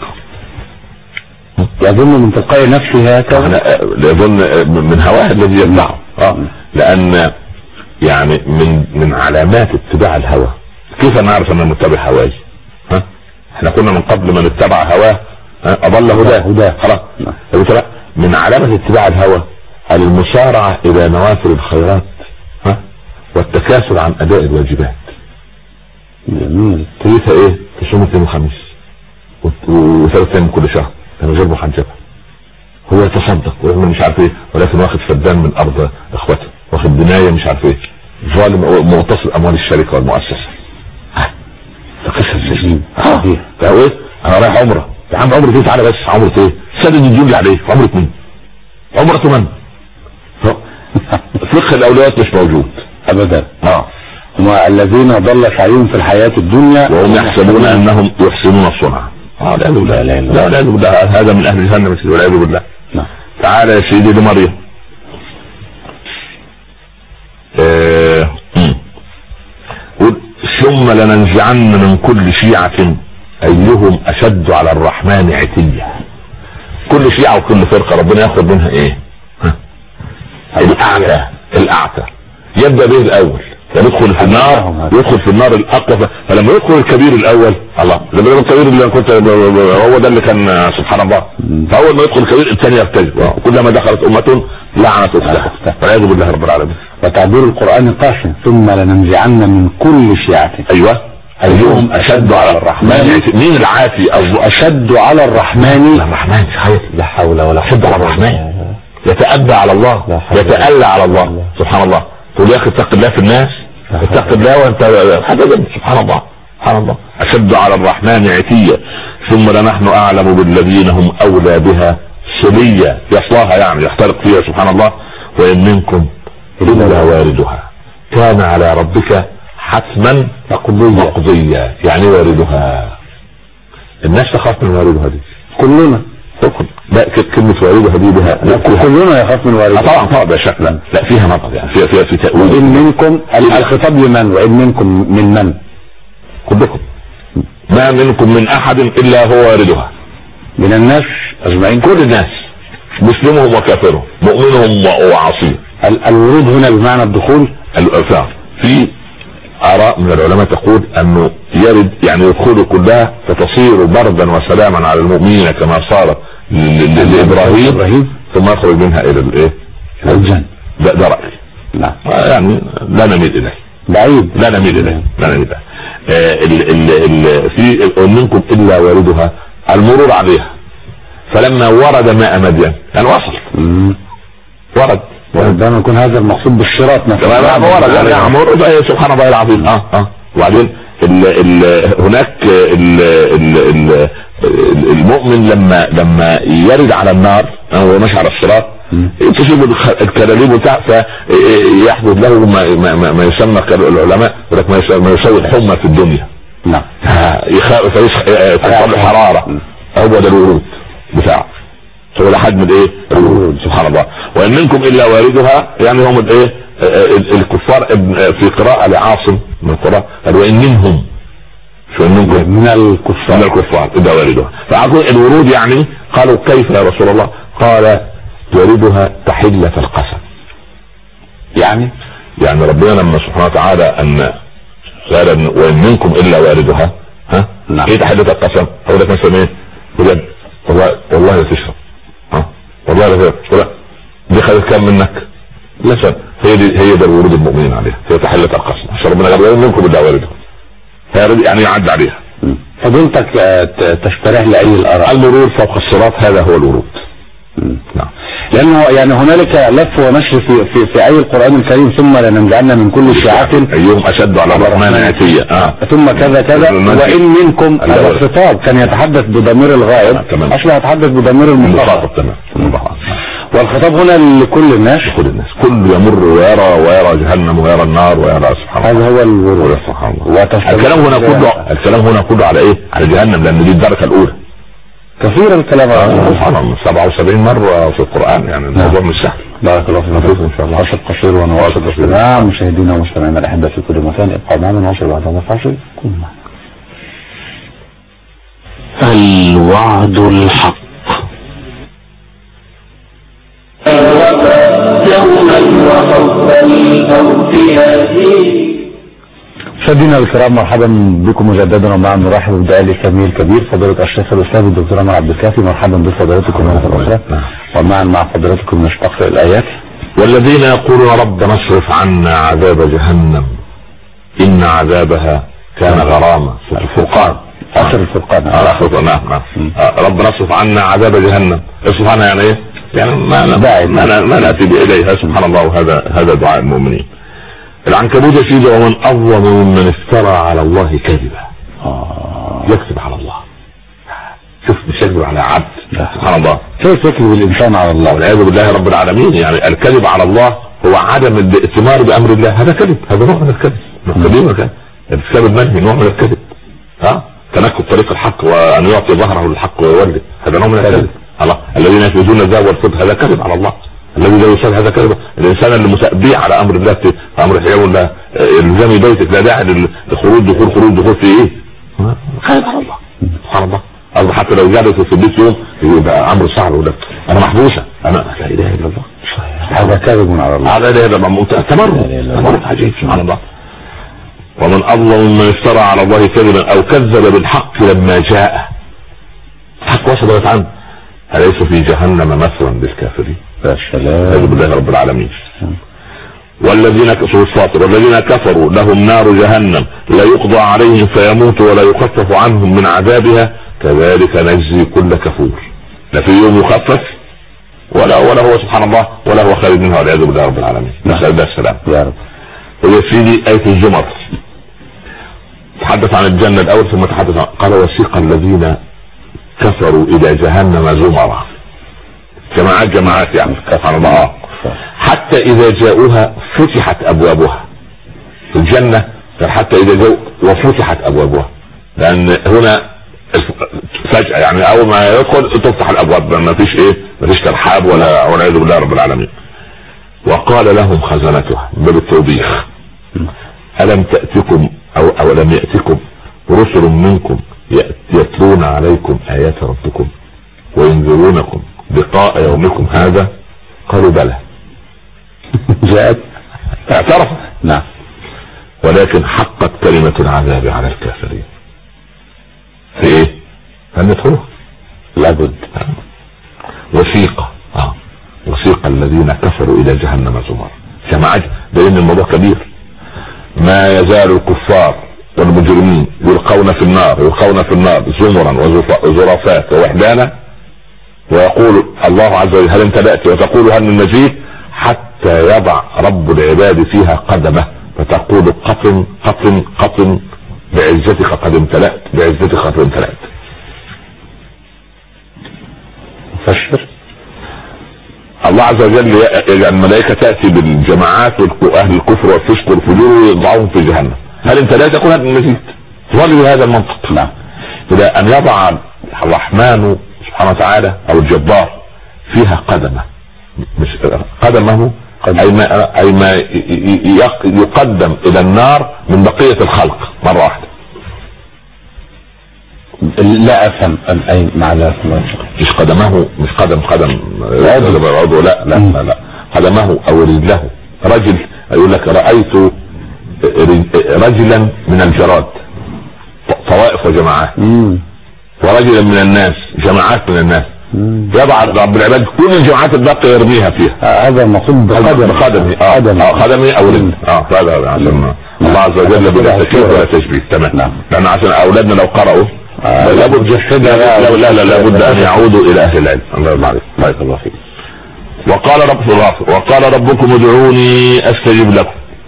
يظن من تلقاء نفسه هكذا يظن من هواه الذي يتبعه. اه لأن يعني من من علامات اتباع الهوى كيف نعرف أن المتبع هواي؟ ها احنا كنا من قبل ما نتبع هواه أضل هداه هداه خلاص. من علامة اتباع الهوى المسارعة إلى نوافل الخيرات ها والتكاسل عن أداء الواجبات. جميل. تريثها ايه؟ تصوم اثنين وخميس وثلاث ايام كل شهر كان غير محجبة. هو يتصدق ويعمل مش عارف ايه ولكن واخد فدان من ارض اخوته واخد بناية مش عارف ايه ظالم مغتصب اموال الشركة والمؤسسة. ده قصة سجين. اه ده ايه؟ انا رايح عمرة يا عم عمرة ايه؟ تعالى بس عمرة ايه؟ سدد الجول عليه. عمرة مين؟ عمرة من؟ فقه الاولويات مش موجود ابدا. اه هم الذين ضل سعيهم في الحياة الدنيا وهم يحسبون انهم يحسنون الصنع. اه لا لا لا لا لا لا هذا من اهل جهنم والعياذ بالله. تعالى يا سيدي لمريم. آه. ثم لننزعن من كل شيعة ايهم اشد على الرحمن عتيا. كل شيعة وكل فرقة ربنا ياخذ منها ايه؟ ها؟ الاعتى الاعتى يبدأ به الاول يدخل في النار يدخل في النار الاقوى. فلما يدخل الكبير الاول الله لما يدخل الكبير اللي كنت هو ده اللي كان سبحان الله. فاول ما يدخل الكبير الثاني يرتجل كلما دخلت امة لعنت اختها والعياذ بالله رب العالمين. وتعبير القرآن قاسم ثم لننزعن من كل شيعة. ايوه ايهم اشد على الرحمن. مين العاتي اشد على الرحمن؟ الرحمن صحيح. لا حول ولا قوة. اشد على الرحمن يتأبى على الله يتألى على الله سبحان الله. تقول يا اخي اتق الله في الناس اتق الله وانت سبحان الله سبحان الله. اشد على الرحمن عتيا ثم لنحن اعلم بالذين هم اولى بها سليا يصلاها يعني يخترق فيها سبحان الله. وان منكم الا واردها كان على ربك حتما مقضيا. يعني واردها الناس تخاف من واردها دي كلنا. لا كلمة واردها دي بها كلنا يخاف من واردها. طبعا طبعا ده شكلا لا فيها نظر يعني فيها فيها في تأويل. وإن منكم الخطاب لمن وإن منكم من من؟ كلكم. ما منكم من أحد إلا هو واردها. من الناس أجمعين. كل الناس مسلمهم وكافرهم مؤمنهم وعاصيهم. الورود هنا بمعنى الدخول. الأفعال في آراء من العلماء تقول أنه يرد يعني يدخل كلها فتصير بردا وسلاما على المؤمنين كما صارت لإبراهيم ثم يخرج منها إلى الإيه؟ الجنة. ده, ده رأي. نعم. يعني لا نميل إليه. بعيد. لا نميل إليه. لا نميل إليه. آه ال ال ال في منكم إلا واردها المرور عليها. فلما ورد ماء مدين يعني وصل. مم. ورد. وربما يكون هذا المقصود بالشراط مثلا. ورد يعني عمر سبحان الله العظيم. اه اه وبعدين ال ال هناك ال ال ال المؤمن لما لما يرد على النار وهو ماشي على الصراط تشوف الكلاليب بتاع فيحدث له ما, ما, ما يسمى العلماء ولك ما يسوي الحمى في الدنيا. نعم. يخاف الحرارة. هو ده الورود بتاعه، هو ده حجم الايه الورود. سبحان الله. وان منكم الا واردها، يعني هم الايه الكفار في قراءة لعاصم من القراء قال وان منهم، شو منكم من الكفار من الكفار الا واردها. فعقول الورود يعني قالوا كيف يا رسول الله؟ قال واردها تحلة القسم. يعني يعني ربنا لما سبحانه وتعالى ان قال وان منكم الا واردها، ها نعم. ايه تحلة القسم؟ هو ده كان سميه بجد والله والله لا تشرب، ها والله لا تشرب، دي خدت كام منك؟ لسه هي دي هي ده الورود المؤمنين عليها، هي تحلة القسم. عشان ربنا قال وان منكم الا واردها، يعني يعد عليها. فضلتك تشترح لأي الآراء. المرور فوق الصراط هذا هو الورود. نعم. لأنه يعني هنالك لف ونشر في في في آي القرآن الكريم، ثم لنجعلنا من كل شيعة أيهم أشد على الرحمن عتية، آه. ثم كذا كذا. وإن منكم الخطاب كان يتحدث بضمير الغائب، أصلا يتحدث بضمير المخاطب. تمام. والخطاب هنا لكل الناس، كل الناس، كل يمر ويرى ويرى جهنم ويرى النار ويرى سبحان الله. هذا هو الورود. سبحان الله. الكلام هنا كله الكلام هنا كله على إيه؟ على جهنم، لأن دي الدرجة الأولى. كثير الكلام عن سبعة وسبعين مرة في القرآن، يعني الموضوع مش سهل. بارك الله فيك ان شاء الله. عشر قصير ونواصل الاستماع. مشاهدينا ومستمعينا الاحباء في كل مكان، ابقوا معنا نواصل بعد هذا الفاصل. كونوا معنا. الوعد الحق. يوما وحبا للأوفياء. مشاهدينا الكرام، مرحبا بكم مجددا، ومعا نرحب بداعي سمير كبير فضيلة الشيخ الاستاذ الدكتور عمر عبد الكافي. مرحبا بفضيلتكم مرة أخرى، ومعا مع فضيلتكم نستقرأ الآيات. والذين يقولون ربنا اصرف عنا عذاب جهنم إن عذابها كان غراما. الفرقان، آخر الفرقان. نعم نعم. ربنا اصرف عنا عذاب جهنم، اصرف عنها يعني ايه؟ يعني ما ما ما نأتي إليها سبحان الله. وهذا هذا دعاء المؤمنين. العنكبوت يا سيدي ومن أظلم ممن افترى على الله كذبا. آه. يكذب على الله. شوف مش يكذب على عبد، سبحان الله. كيف يكذب الإنسان على الله؟ والعياذ بالله رب العالمين. يعني الكذب على الله هو عدم الائتمار بأمر الله، هذا كذب، هذا نوع من الكذب. الكذب الكذب المنهي نوع من الكذب. ها تنكب طريق الحق وأن يعطي ظهره للحق ويولد، هذا نوع من الكذب. الله الذين يكذبون الذهب والفضة، هذا كذب على الله. الذي لا يصل هذا كذب. الانسان اللي متأبيع على امر الله، في امر حيوان الله، الزامي بيتك لا داعي للخروج دخول خروج دخول في ايه؟ خايف على الله سبحان الله. قصدي حتى لو جالس في البيت يوم يبقى امر صعب، يقول لك انا محبوسه، انا لا اله الا الله، هذا كذب على الله. لا اله الا الله، تمرد تمرد عجيب سبحان الله. ومن اظلم ممن افترى على الله كذبا او كذب بالحق لما جاء. الحق وصلت عنه. أليس في جهنم مثوى للكافرين؟ السلام بالله رب العالمين. والذين كفروا الفاطر والذين كفروا لهم نار جهنم لا يقضى عليهم فيموتوا ولا يخفف عنهم من عذابها كذلك نجزي كل كفور. لا في يوم يخفف ولا ولا هو سبحان الله ولا هو خالد منها والعياذ بالله رب العالمين. نسأل الله السلام يا رب. وهي سيدي آية الزمر تحدث عن الجنة الأول ثم تحدث عن قال وسيق الذين كفروا إلى جهنم زمرا. جماعات جماعات يعني سبحان الله. حتى إذا جاءوها فتحت أبوابها. في الجنة حتى إذا جاءوا وفتحت أبوابها، لأن هنا فجأة يعني أول ما يدخل تفتح الأبواب، ما فيش إيه ما فيش ترحاب ولا والعياذ بالله رب العالمين. وقال لهم خزنتها باب التوبيخ ألم تأتكم أو أولم يأتكم رسل منكم يتلون عليكم آيات ربكم وينذرونكم لقاء يومكم هذا؟ قالوا بلى. جاءت اعترف نعم، ولكن حقت كلمة العذاب على الكافرين. في ايه؟ هل ندخله؟ لابد. وثيقة اه وثيق الذين كفروا الى جهنم زمر. جماعة لان الموضوع كبير. ما يزال الكفار والمجرمين يلقون في النار يلقون في النار زمرا وزرافات ووحدانا، ويقول الله عز وجل هل امتلأت وتقول هل من مزيد، حتى يضع رب العباد فيها قدمه فتقول قطن قطن قطن بعزتك قد امتلأت بعزتك قد امتلأت. فشر الله عز وجل يجعل الملائكة تأتي بالجماعات واهل الكفر والفسق والفجور ويضعهم في جهنم. هل انت لا تكون هذا المزيد؟ ظل بهذا المنطق. نعم. إذا ان يضع الرحمن سبحانه وتعالى او الجبار فيها قدمه، مش قدمه اي ما, أي ما يقدم الى النار من بقية الخلق مرة واحدة. لا افهم اي معنى مش قدمه، مش قدم قدم عضو، لا لا لا, لا. قدمه او رجله. رجل يقول لك رأيت رجلا من الجراد طوائف وجماعات، ورجلا من الناس جماعات من الناس. يضع رب العباد كل الجماعات الباقية يرميها فيها. هذا المقصود بقدم قدمي اه قدمي او رجل اه هذا عشان الله عز وجل بلا تكليف ولا تشبيه. تمام. لان عشان اولادنا لو قرأوا لابد لا لا لا لابد ان يعودوا الى اهل العلم. الله يبارك بارك الله فيك. وقال رب الغافر وقال ربكم ادعوني استجب لكم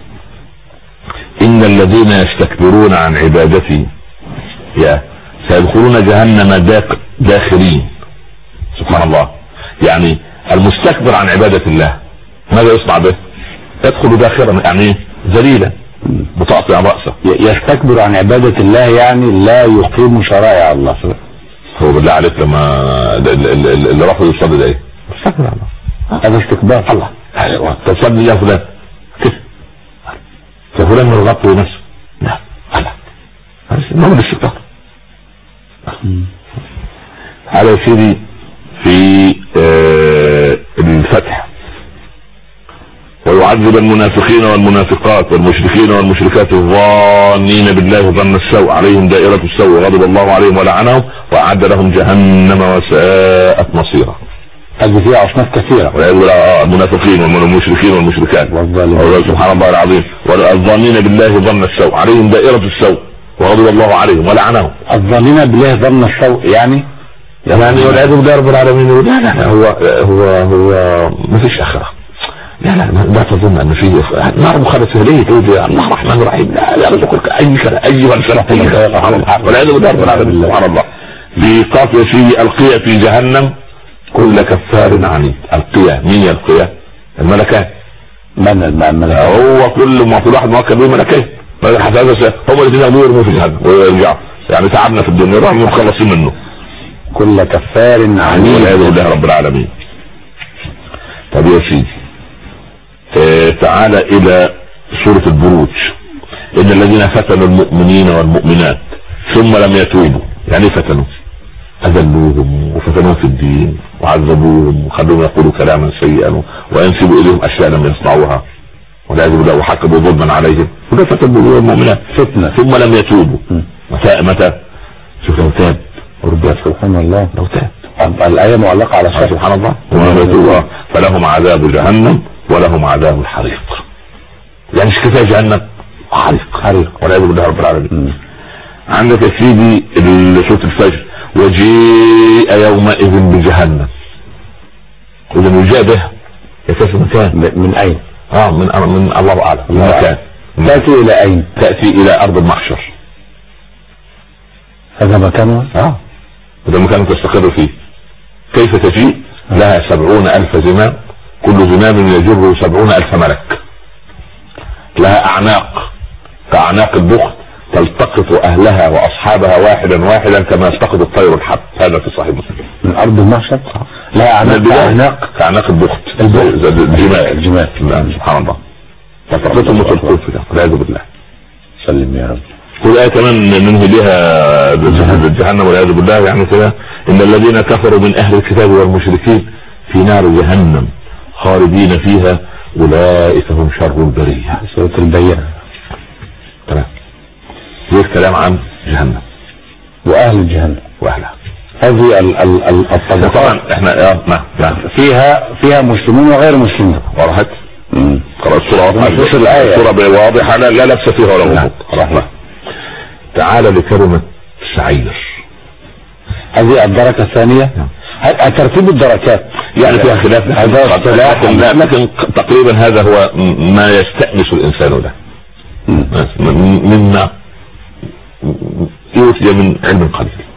ان الذين يستكبرون عن عبادتي يا سيدخلون جهنم داخرين. سبحان الله. يعني المستكبر عن عبادة الله ماذا يصنع به؟ يدخل داخرا، يعني ذليلا متقطع رأسه. يستكبر عن عبادة الله يعني لا يقيم شرائع الله. هو بالله عليك لما اللي رفض الصلاة ده ايه؟ استكبر الله. هذا استكبار. الله تصلي يا فلان كيف؟ يا فلان من الغط ونفسه. لا الله هذا نوع من الاستكبار. على سيدي في آه الفتح ويعذب المنافقين والمنافقات والمشركين والمشركات الظانين بالله ظن السوء عليهم دائرة السوء وغضب الله عليهم ولعنهم وأعد لهم جهنم وساءت مصيرا. هذه فيها أصناف كثيرة. المنافقين والمشركين والمشركات سبحان الله العظيم. والظانين بالله ظن السوء عليهم دائرة السوء وغضب الله عليهم ولعنهم. الظانين بالله ظن السوء يعني يعني والعياذ بالله رب العالمين. لا لا لا هو هو هو ما فيش آخرة. لا لا لا تظن ان فيه نار مخلصة ليه تقول يا الله الرحمن الرحيم. لا لا يرزقك اي كلام اي كلام والعياذ بالله رب العالمين. سبحان الله. بقافية في القيا في جهنم كل كفار عنيد. القيا مين القيا؟ الملكات. من الملكات؟ هو كل ما كل واحد موكل به ملكين. هم الاثنين ياخدوه يرموه في جهنم ويرجعوا. يعني تعبنا في الدنيا راح مخلصين منه. كل كفار عنيد والعياذ بالله رب العالمين. طب يا سيدي اه تعالى الى سورة البروج. ان الذين فتنوا المؤمنين والمؤمنات ثم لم يتوبوا. يعني فتنوا اذلوهم وفتنوهم في الدين وعذبوهم وخلوهم يقولوا كلاما سيئا وينسبوا اليهم اشياء لم يصنعوها والعياذ بالله وحكموا ظلما عليهم. وده فتنوا المؤمنات فتنة ثم لم يتوبوا. متى متى شوف لو تاب وربنا سبحان الله لو تاب. الآية معلقة على شيء. سبحان الله. ومن يتوب فلهم عذاب جهنم ولهم عذاب الحريق. يعني مش كفاية جهنم حريق حريق والعياذ بالله رب العالمين. عندك يا سيدي سورة الفجر وجيء يومئذ بجهنم. إذا يجاء بها يكفي مكان من أين؟ اه من من الله أعلم من مكان. تأتي إلى أين؟ تأتي إلى أرض المحشر. هذا مكانها؟ اه هذا المكان تستقر فيه. كيف تجيء؟ لها سبعون ألف زمام كل زمام يجره سبعون ألف ملك. لها أعناق كأعناق البخت تلتقط أهلها وأصحابها واحدا واحدا كما يلتقط الطير الحب. هذا في صحيح مسلم. من أرض المحشر لها أعناق كأعناق البخت الجمال الجمال. سبحان الله. تلتقطهم وتلقون في ده والعياذ بالله. سلم يا رب. والآية كمان منه لها جهنم والعياذ بالله. يعني كده إن الذين كفروا من أهل الكتاب والمشركين في نار جهنم خالدين فيها أولئك هم شر البرية. سورة البينة. تمام. هي الكلام عن جهنم وأهل جهنم وأهلها. هذه الطبقات طبعا احنا اه نعم فيها فيها مسلمون وغير مسلمين. وراحت قرأت السورة واضحة. الآية السورة واضحة لا لبس فيها ولا غموض. رحمة. تعالى لكلمة سعير. هذه الدرجة الثانية. ترتيب الدرجات يعني فيها خلاف لكن, لكن تقريبا هذا هو ما يستأنس الإنسان له مما يوتي من علم قليل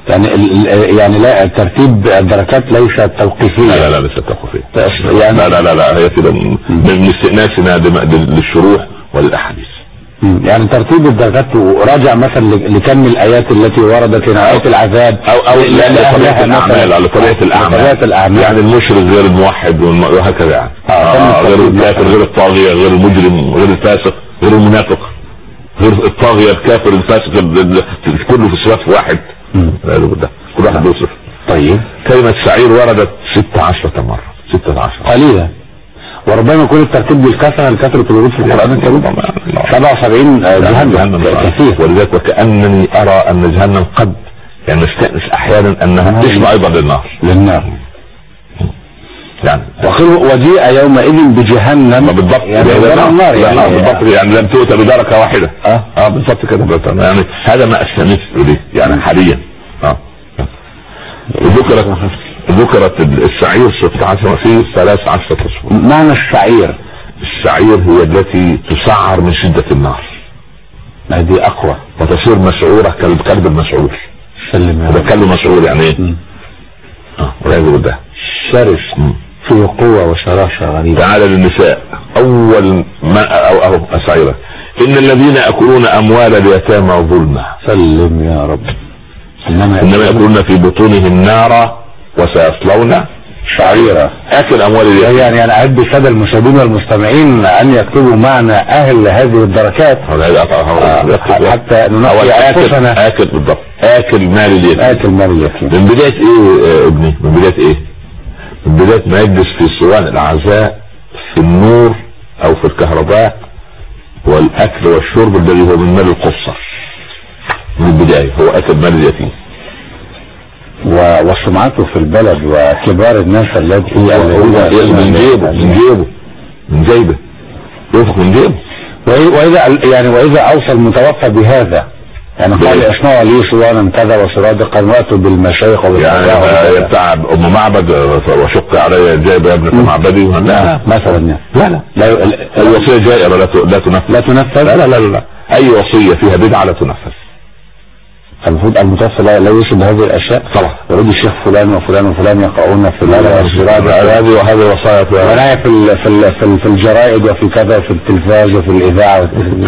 يعني يعني لا ترتيب الدركات ليس توقيفيا. لا لا ليس توقيفيا يعني لا لا لا لا هي كده من استئناسنا للشروح والاحاديث. يعني ترتيب الدرجات وراجع مثلا لكم الايات التي وردت هنا، ايات العذاب او او لطبيعه الاعمال او لطبيعه الاعمال يعني المشرك غير الموحد وهكذا يعني آه غير الكافر غير الطاغيه غير المجرم غير الفاسق غير المنافق غير الطاغيه الكافر الفاسق كله في صفات واحد. ده كل واحد يوصف. طيب كلمه سعير وردت ستة عشرة مره ستة عشر قليله، وربما يكون الترتيب بالكثره الكثره الورود في القران الكريم سبعة وسبعين جهنم كثير. ولذلك وكانني ارى ان جهنم قد يعني نستأنس احيانا انها تشبع ايضا للنار للنار يعني وجيء يومئذ بجهنم بالضبط يعني النار يعني بالضبط يعني لم تؤتى بدركه واحده. اه اه بالضبط كده يعني هذا ما استأنس اليه يعني حاليا. اه ذكرت ذكرت السعير ستة عشر في ثلاث عشرة اشهر. معنى السعير السعير هي التي تسعر من شدة النار، هذه اقوى وتصير مسعورة كالكلب المسعور. سلم يا رب. الكلب مسعور يعني ايه؟ اه والعياذ بالله شرس فيه قوة وشراشة غريبة. تعالى للنساء اول ما او او اسعيرة ان الذين ياكلون اموال اليتامى ظلما. سلم يا رب. انما انما ياكلون في بطونهم نارا وسيصلون سعيرا. اكل اموال اليتامى يعني انا اعد الساده المشاهدين والمستمعين ان يكتبوا معنا اهل هذه الدركات آه حتى ننقي انفسنا. اكل بالضبط اكل مال اليتيم. اكل مال اليتيم من بدايه ايه يا ابني؟ من بدايه ايه؟ من بدايه ما يجلس في صوان العزاء في النور او في الكهرباء والاكل والشرب الذي هو من مال القصه. من البدايه هو اكل مال اليتيم وسمعته في البلد وكبار الناس التي من جيبه من جيبه من جيبه ينفق من جيبه. واذا يعني واذا اوصى المتوفى بهذا يعني قال اصنعوا لي صوانا كذا وسرادقا واتوا بالمشايخ يعني بتاع ام معبد وشق علي جايب يا ابن معبدي لا مثلا يعني لا لا الوصيه جائره لا تنفذ لا تنفذ لا لا لا اي وصيه فيها بدعه لا تنفذ. المفروض المتوفى لا يوصي بهذه الاشياء طبعا. ورد الشيخ فلان وفلان وفلان يقعون في هذه وهذه وصايا وانا في في في الجرائد وفي كذا في التلفاز وفي الاذاعه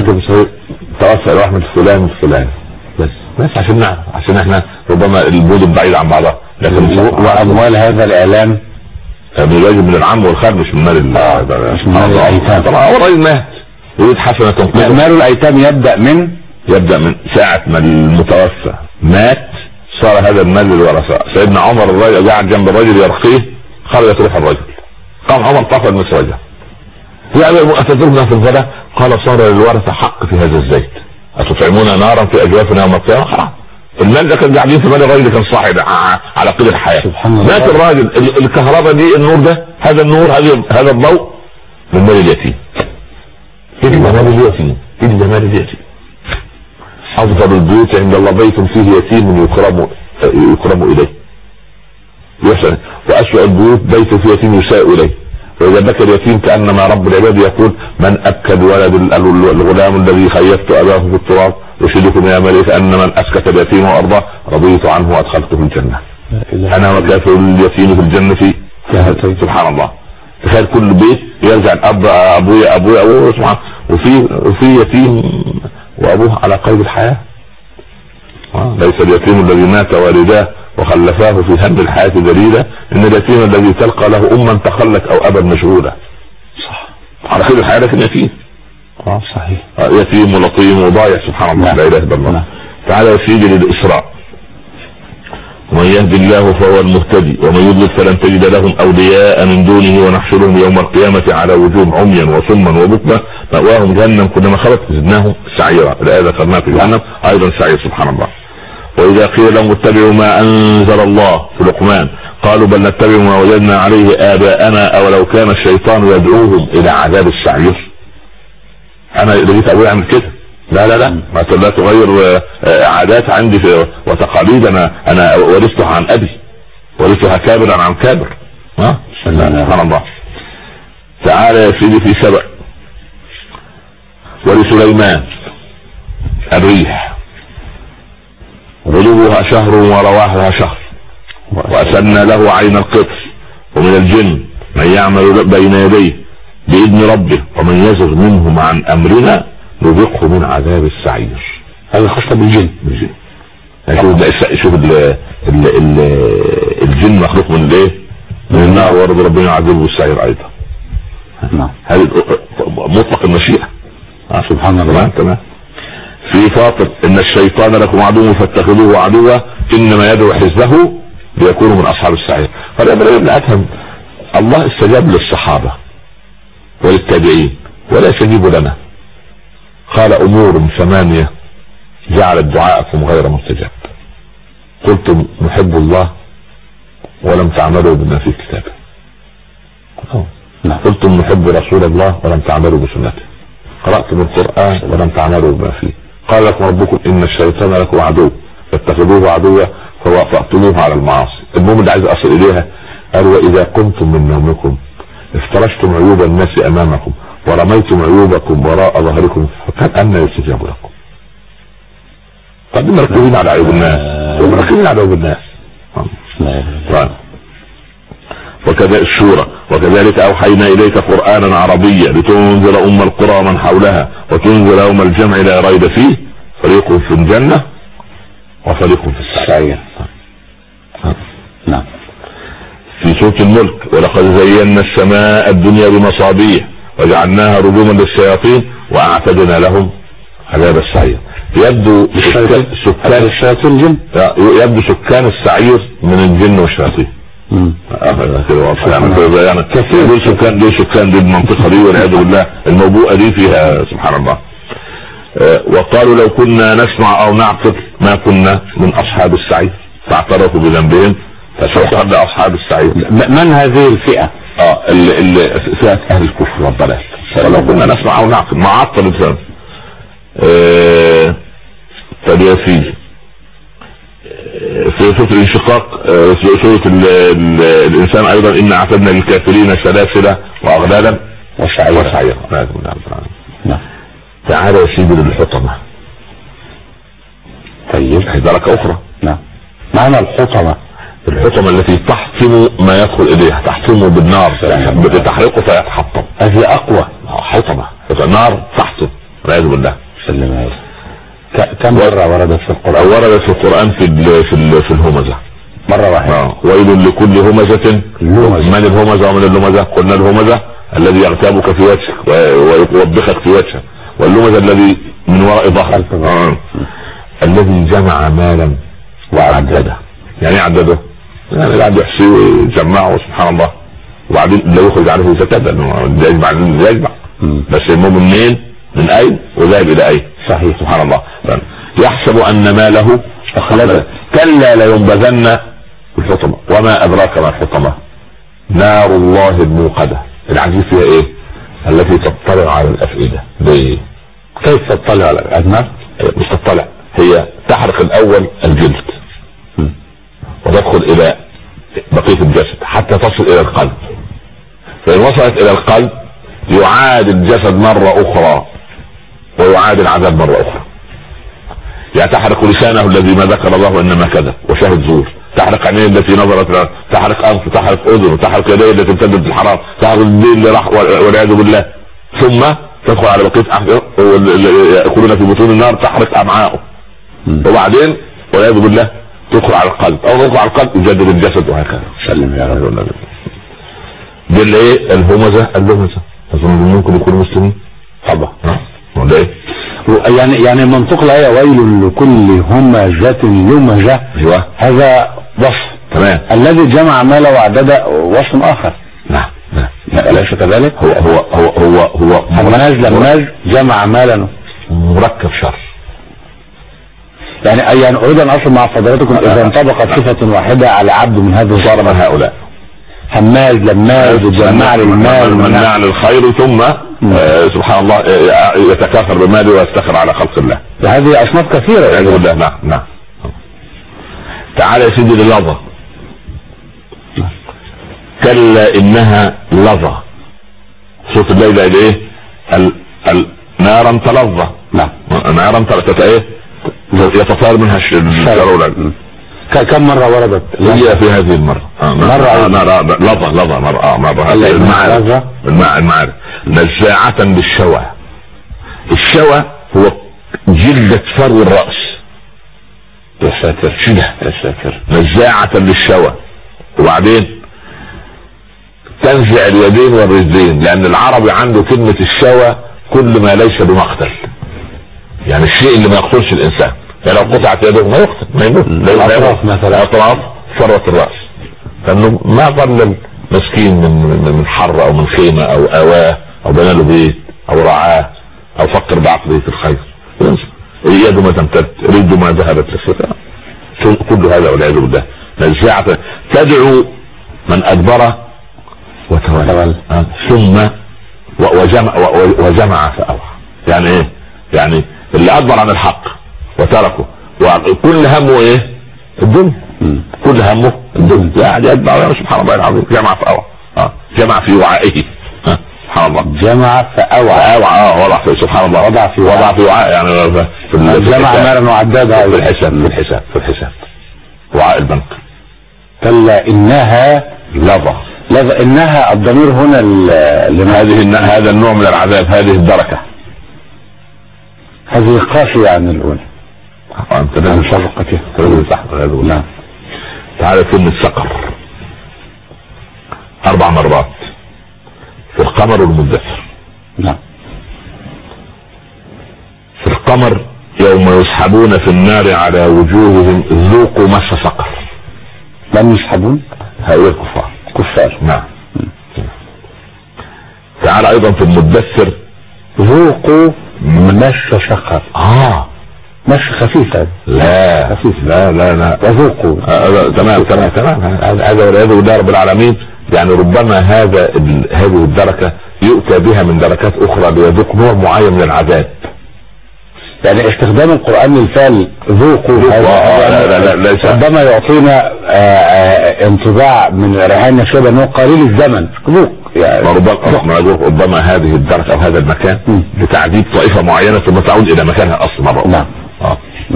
توفى رحمه فلان فلان بس بس عشان نعرف عشان احنا ربما المدن بعيد عن بعضها. لكن واموال هذا الاعلان بيجي من العم والخال مش من مال مش من مال الايتام. طبعا هو الراجل مات يريد حسنه. مال الايتام يبدا من يبدأ من ساعة ما المتوفى مات صار هذا المال للورثاء. سيدنا عمر الراجل قاعد جنب الرجل يرقيه خرجت روح الرجل قام عمر طفى المسرجة يعني أتدركنا في الغداء قال صار للورثة حق في هذا الزيت أتطعمون نارا في أجوافنا يوم القيامة. خلاص المال ده كان قاعدين في مال الراجل كان صاحي على قيد الحياة. مات الراجل الكهرباء دي النور ده هذا النور هذا الضوء من مال اليتيم. ايه مال اليتيم ايه مال اليتيم. افضل البيوت عند الله بيت فيه يتيم يكرم يكرم اليه يحسن واسوأ البيوت بيت فيه يتيم يساء اليه. واذا بكى اليتيم كانما رب العباد يقول من ابكى ولد الغلام الذي خيبت اباه في التراب يشهدكم يا ملك ان من اسكت اليتيم وارضاه رضيت عنه وادخلته الجنه. انا وكافر اليتيم في الجنه في سبحان الله. تخيل كل بيت يرجع الاب ابويا ابويا ابويا سبحان وفي وفي يتيم وابوه على قيد الحياة. آه. ليس اليتيم الذي مات والداه وخلفاه في هم الحياة دليلا ان اليتيم الذي تلقى له اما تخلت او ابا مشغولة. صح على قيد الحياة لكن يتيم. اه صحيح. آه يتيم ولطيم وضايع سبحان الله. لا اله الا الله. تعالى يا سيدي للاسراء. ومن يهدي الله فهو المهتدي ومن يضلل فلن تجد لهم اولياء من دونه ونحشرهم يوم القيامة على وجوه عميا وصما وبكما مأواهم جهنم كلما خلت زدناهم سعيرا. الآية ذكرناها في جهنم ايضا سعير سبحان الله. واذا قيل لهم اتبعوا ما انزل الله في لقمان قالوا بل نتبع ما وجدنا عليه اباءنا اولو كان الشيطان يدعوهم الى عذاب السعير. انا لقيت ابوي يعمل كده لا لا لا ما لا تغير عادات عندي وتقاليد انا انا ورثتها عن ابي ورثتها كابرا عن كابر. ها سبحان الله. تعالى يا سيدي في سبأ ولسليمان الريح غدوها شهر ورواحها شهر. وأسلنا له عين القطر. ومن الجن من يعمل بين يديه بإذن ربه ومن يزغ منهم عن أمرنا نذقه من عذاب السعير. هذا خاصة بالجن. بالجن. شوف ال ال ال الجن مخلوق من الايه؟ من النار، ورد ربنا يعذبه بالسعير ايضا. نعم. هذه مطلق المشيئة. سبحان الله. تمام. في فاطر ان الشيطان لكم عدو فاتخذوه عدوا انما يدعو حزبه ليكونوا من اصحاب السعير. فالامر ابن ادهم الله استجاب للصحابة وللتابعين ولا يستجيب لنا. قال امور ثمانية جعلت دعاءكم غير مستجاب. قلتم نحب الله ولم تعملوا بما في كتابه. قلتم نحب رسول الله ولم تعملوا بسنته. قرأتم القرآن ولم تعملوا بما فيه. قال لكم ربكم ان الشيطان لكم عدو فاتخذوه عدوا فوافقتموه على المعاصي. المهم اللي عايز اصل اليها قال واذا قمتم من نومكم افترشتم عيوب الناس امامكم ورميتم عيوبكم وراء ظهركم فكأن يستجاب لكم. طب مركزين على عيوب الناس ومركزين على عيوب الناس. وكذا الشورى وكذلك اوحينا اليك قرانا عربيا لتنذر ام القرى ومن حولها وتنذر يوم الجمع لا ريب فيه فريق في الجنه وفريق في السعير. نعم. في سورة الملك ولقد زينا السماء الدنيا بمصابيح وجعلناها رجوما للشياطين واعتدنا لهم عذاب السعير. يبدو سكان الشياطين الجن يبدو سكان السعير من الجن والشياطين. يعني كثير دول سكان دول سكان دي المنطقة دي والعياذ بالله الموبوءة دي فيها سبحان الله. وقالوا لو كنا نسمع او نعقل ما كنا من اصحاب السعير فاعترفوا بذنبهم فسوف اصحاب السعير. من هذه الفئة؟ اه فئة اهل الكفر والضلال. ولو كنا نسمع او نعقل ما عطل الذنب. فالياسين في سورة الانشقاق سورة الانسان ايضا ان اعتدنا للكافرين سلاسل واغلالا وسعيرا. نعم. تعالى يا سيدي للحطمة. طيب هي درجة اخرى. نعم. معنى الحطمة الحطمة التي تحطم ما يدخل اليها تحطمه بالنار بتحرقه فيتحطم. هذه اقوى حطمة النار تحطم والعياذ بالله. سلم. كم مرة وردت في القرآن؟ وردت في القرآن في ال في ال في الهمزة مرة واحدة. آه. ويل لكل همزة. من الهمزة ومن اللمزة؟ قلنا الهمزة الذي يغتابك في وجهك ويوبخك في وجهك، واللمزة الذي من وراء ظهرك. آه. الذي جمع مالا وعدده. يعني ايه عدده؟ يعني قاعد يحصيه ويجمعه سبحان الله وبعدين لا يخرج عليه زكاة لانه يجمع يجمع بس المهم منين من اين وذهب الى اين. صحيح. سبحان الله. يحسب ان ماله اخلده كلا لينبذن الحطمة. وما ادراك ما الحطمة؟ نار الله الموقدة. العجيب فيها ايه؟ التي تطلع على الافئدة. ليه؟ كيف تطلع على الافئدة؟ مش تطلع، هي تحرق الاول الجلد وتدخل الى بقية الجسد حتى تصل الى القلب. فان وصلت الى القلب يعاد الجسد مرة اخرى ويعاد العذاب مرة اخرى. يعني تحرق لسانه الذي ما ذكر الله انما كذب وشهد زور، تحرق عينيه التي نظرت له، تحرق انف، تحرق اذنه، تحرق يديه التي امتدت بالحرام، تحرق الدين اللي راح والعياذ بالله، ثم تدخل على بقية احد يأكلون في بطون النار تحرق امعاءه، وبعدين والعياذ بالله تدخل على القلب، او تدخل على القلب يجدد الجسد وهكذا. سلم يا رب. دي اللي ايه الهمزة اللمزة. اظن ممكن يكونوا مسلمين طبعا ولا ايه؟ يعني يعني منطق الآية ويل لكل همزة لمزة. ايوه هذا وصف. تمام. الذي جمع ماله وعدده وصف اخر. نعم نعم. أليس كذلك؟ هو هو هو هو هو هماز لماز جمع مالا مركب شر. يعني يعني اريد ان اصل مع حضراتكم اذا انطبقت صفة واحدة على عبد من هذه صار من هؤلاء هماز لماز جمع للمال مناع للخير ثم آه سبحان الله آه يتكاثر بماله ويفتخر على خلق الله. وهذه اصناف كثيرة يعني بالله. نعم نعم. تعالى يا سيدي للظى. كلا انها لظى. صوت الليلة ايه؟ نارا تلظى. نعم. نارا تلظى ايه؟ يتطاير منها الشرورة. كم مرة وردت؟ هي في هذه المرة آه مرة مرة لظى لظى مرة اه مرة المعارف المعارف نزاعة للشوى. الشوى هو جلدة فرو الرأس. يا ساتر شده يا ساتر. نزاعة للشوى. وبعدين تنزع اليدين والرجلين، لان العربي عنده كلمة الشوى كل ما ليس بمقتل، يعني الشيء اللي ما يقتلش الانسان. يعني لو قطعت يده ما يقتل ما يموت. الاطراف مثلا اطراف فروة الرأس، لانه ما ظل مسكين من من حر او من خيمة او اواه او بنى له بيت او رعاه او فكر بعقله في الخير، يده ما تمتد، رجله ما ذهبت للخير، كل هذا والعياذ بالله. نزاعة تدعو من ادبر وتولى ثم وجمع وجمع فأوعى. يعني ايه؟ يعني اللي ادبر عن الحق وتركه وكل همه ايه؟ الدنيا. كل همه الدنيا. قاعد يتبع سبحان الله العظيم. جمع فأوعى. اه جمع في وعائه. اه سبحان الله. جمع فأوعى. أوعى اه وضع في سبحان الله. وضع في وعاء. وضع في وعاء يعني في جمع مالا معددة في الحساب في الحساب في الحساب. وعاء البنك. كلا إنها لظى. لظى إنها الضمير هنا هذه هذا النوع من العذاب، هذه الدركة. هذه قاسية عن الأولى. انت لازم شفقتها لازم تحت هذا. نعم. تعالى كلمة سقر أربع مرات في القمر والمدثر. نعم. في القمر يوم يسحبون في النار على وجوههم ذوقوا مس سقر. من يسحبون؟ هؤلاء الكفار. كفار. نعم. تعالى ايضا في المدثر ذوقوا مس سقر. اه مش خفيفة. لا خفيف. لا لا لا وذوقوا. آه تمام تمام تمام. هذا والعياذ بالله رب العالمين. يعني ربما هذا هذه الدركة يؤتى بها من دركات اخرى ليذوق نوع معين من العذاب. يعني استخدام القرآن للفعل ذوقوا ربما يعطينا انطباع من رهان نشوب انه قليل الزمن ذوق. يعني ربما ربما هذه الدركة او هذا المكان لتعذيب طائفة معينة ثم تعود الى مكانها اصلا مرة. نعم. اه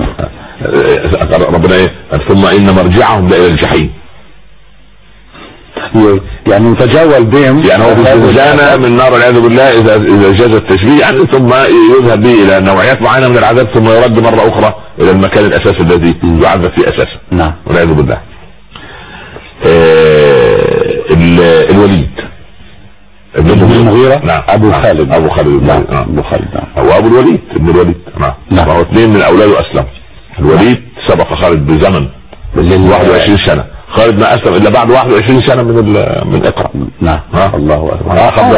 ربنا ايه ثم ان مرجعهم الى الجحيم. يعني يتجول بهم. يعني هو زلزانة من نار والعياذ بالله اذا اذا جاز التشبيه، يعني ثم يذهب به الى نوعيات معينة من العذاب ثم يرد مرة اخرى الى المكان الاساسي الذي يعذب فيه اساسا. نعم. والعياذ بالله. آه الوليد ابن المغيرة. نعم. ابو خالد. ابو خالد. نعم. ابو خالد. نعم. هو ابو الوليد ابن الوليد. نعم. نعم. وهو اثنين من اولاده اسلم. الوليد سبق خالد بزمن واحد وعشرين سنة. خالد ما اسلم الا بعد واحد وعشرين سنة من من اقرأ. نعم. الله اكبر.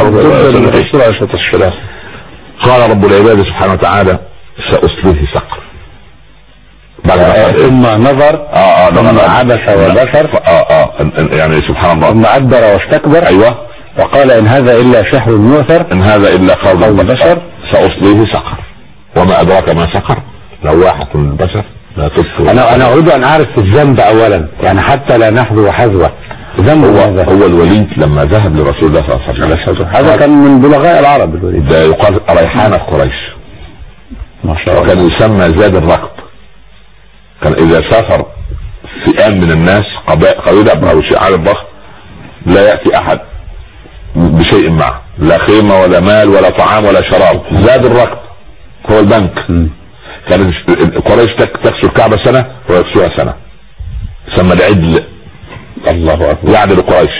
آه قال رب العباد سبحانه وتعالى سأصليه سقر. بعد آه ثم نظر. اه اه ثم عبس وبشر. اه اه يعني سبحان الله. ثم ادبر واستكبر. ايوه. وقال ان هذا الا سحر يؤثر. ان هذا الا قول البشر. سأصليه سقر. وما ادراك ما سقر. لواحة البشر. انا انا اريد ان اعرف الذنب اولا، يعني حتى لا نحذو حذوه. ذنب هو هذا. هو الوليد لما ذهب لرسول الله صلى الله عليه وسلم هذا كان من بلغاء العرب. الوليد ده يقال ريحانة قريش ما شاء الله. وكان يسمى زاد الركب. كان اذا سافر فئام من الناس قبيلة او شيء عدد ضخم لا يأتي احد بشيء معه، لا خيمة ولا مال ولا طعام ولا شراب. زاد الركب هو البنك. م. كانت قريش تكسو الكعبة سنة ويكسوها سنة. سمى العدل. الله اكبر. يعدل قريش.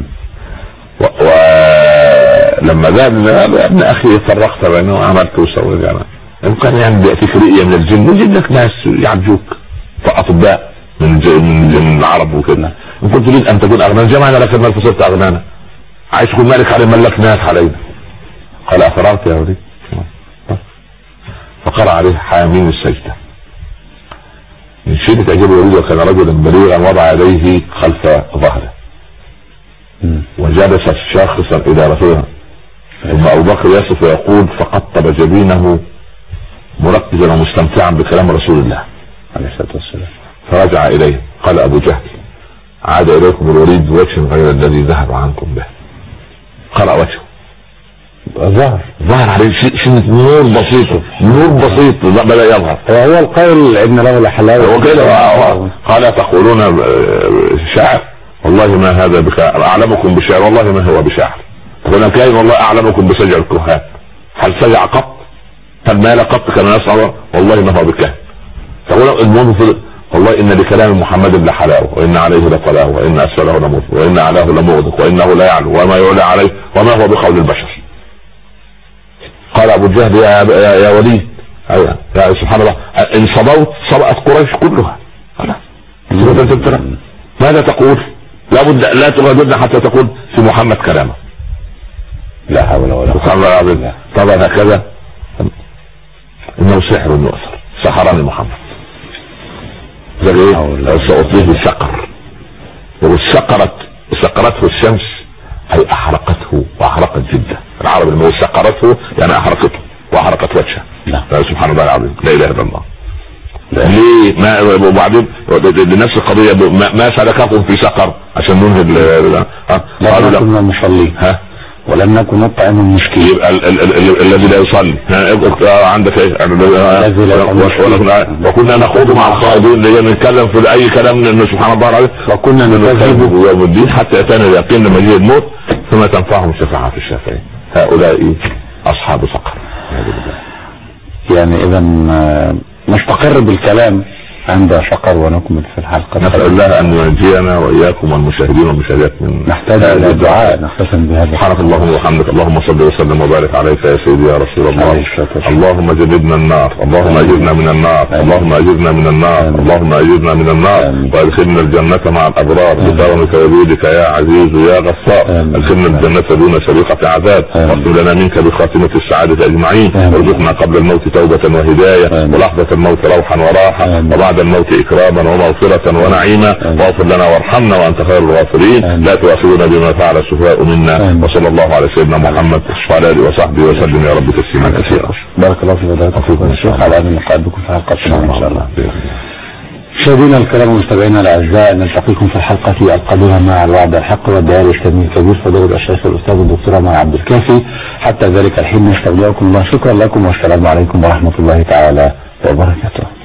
ولما ذهب يا ابن اخي فرقت بينه عملت وسويت يعني ان كان يعني ياتيك رؤية من الجن يجد لك ناس يعالجوك فاطباء من من العرب وكذا. ان كنت تريد ان تكون اغنى جمعنا لك المال فصرت اغنانا. عايز تكون مالك على ملك ناس علينا. قال افرغت يا وليد. فقرأ عليه حامين السجدة. من شدة تعجبه الوليد وكان رجلا بليغا وضع يديه خلف ظهره وجلس شاخصا الى رسوله. ثم ابو بكر يصف ويقول فقطب جبينه مركزا ومستمتعا بكلام رسول الله عليه الصلاة والسلام. فرجع اليه. قال ابو جهل عاد اليكم الوليد بوجه غير الذي ذهب عنكم به. قرأ وجهه ظهر ظهر عليه سنة نور بسيط، نور بسيط بدأ يظهر. وهو القول ان له لحلاوة. هو كده قال تقولون شاعر والله ما هذا بشاعر، اعلمكم بشاعر والله ما هو بشاعر. قلنا كاين والله اعلمكم بسجع الكهان، هل سجع قط؟ هل مال قط كما يسعى؟ والله ما هو بكاهن. فقول المهم والله ان لكلام محمد لحلاوه، وان عليه لطلاوه، وان اسفله لموت، وان اعلاه لمغدق، وانه لا يعلو وما يعلى عليه وما هو بقول البشر. قال ابو الجهل يا, يا, يا وليد أيوة. يا سبحان الله ان صبوت صبأت قريش كلها. ماذا تقول؟ لابد لا تغادرنا حتى تقول في محمد كلامه. لا حول ولا قوة. طبعا هكذا انه سحر يؤثر، سحرني محمد. زي ايه؟ سأطليه السقر، والسقرت سقرته الشمس اي احرقته واحرقت جدا. العرب لما سقرته يعني احرقته واحرقت وجهه. سبحان الله العظيم، لا اله الا الله. ليه؟ ما وبعدين لنفس القضيه ما سلككم في سقر عشان ننهي. لا كنا نصلي ها ولم نكن نطعم المسكين. يبقى الذي لا يصلي عندك ايه؟ وكنا نخوض مع الخائضين اللي نتكلم في اي كلام سبحان الله العظيم. وكنا نكذب يوم الدين حتى اتانا اليقين لما يجي الموت ثم تنفعهم شفاعة الشافعين. هؤلاء اصحاب سقر. يعني اذا نستقر بالكلام عند شقر ونكمل في الحلقة. نسأل الله ان ينجينا واياكم والمشاهدين والمشاهدات من نحتاج الى دعاء نختتم بهذا. سبحانك اللهم وبحمدك، اللهم صل وسلم وبارك عليك يا سيدي يا رسول الله. اللهم جنبنا النار، اللهم اجرنا من النار، اللهم اجرنا من النار، اللهم اجرنا من النار، وادخلنا الجنة مع الابرار بكرمك وجودك يا عزيز يا غفار. ادخلنا الجنة دون سابقة عذاب، واختم لنا منك بخاتمة السعادة اجمعين، وارزقنا قبل الموت توبة وهداية، ولحظة الموت روحا وراحة، وبعد الموت اكراما ومغفرة ونعيما، واغفر لنا وارحمنا وانت خير الغافرين. لا تؤاخذنا بما فعل السفهاء منا. وصلى الله على سيدنا محمد وعلى اله وصحبه وسلم يا رب تسليما كثيرا. بارك الله في فضيلتكم الشيخ على ان نلقى بكم في حلقة ان شاء الله. مشاهدينا الكرام ومستمعينا الاعزاء، نلتقيكم في الحلقة القادمة مع الوعد الحق والدعاء الاسلامي الكبير فضيلة الشيخ الاستاذ الدكتور عمر عبد الكافي. حتى ذلك الحين نستودعكم الله، شكرا لكم والسلام عليكم ورحمة الله تعالى وبركاته.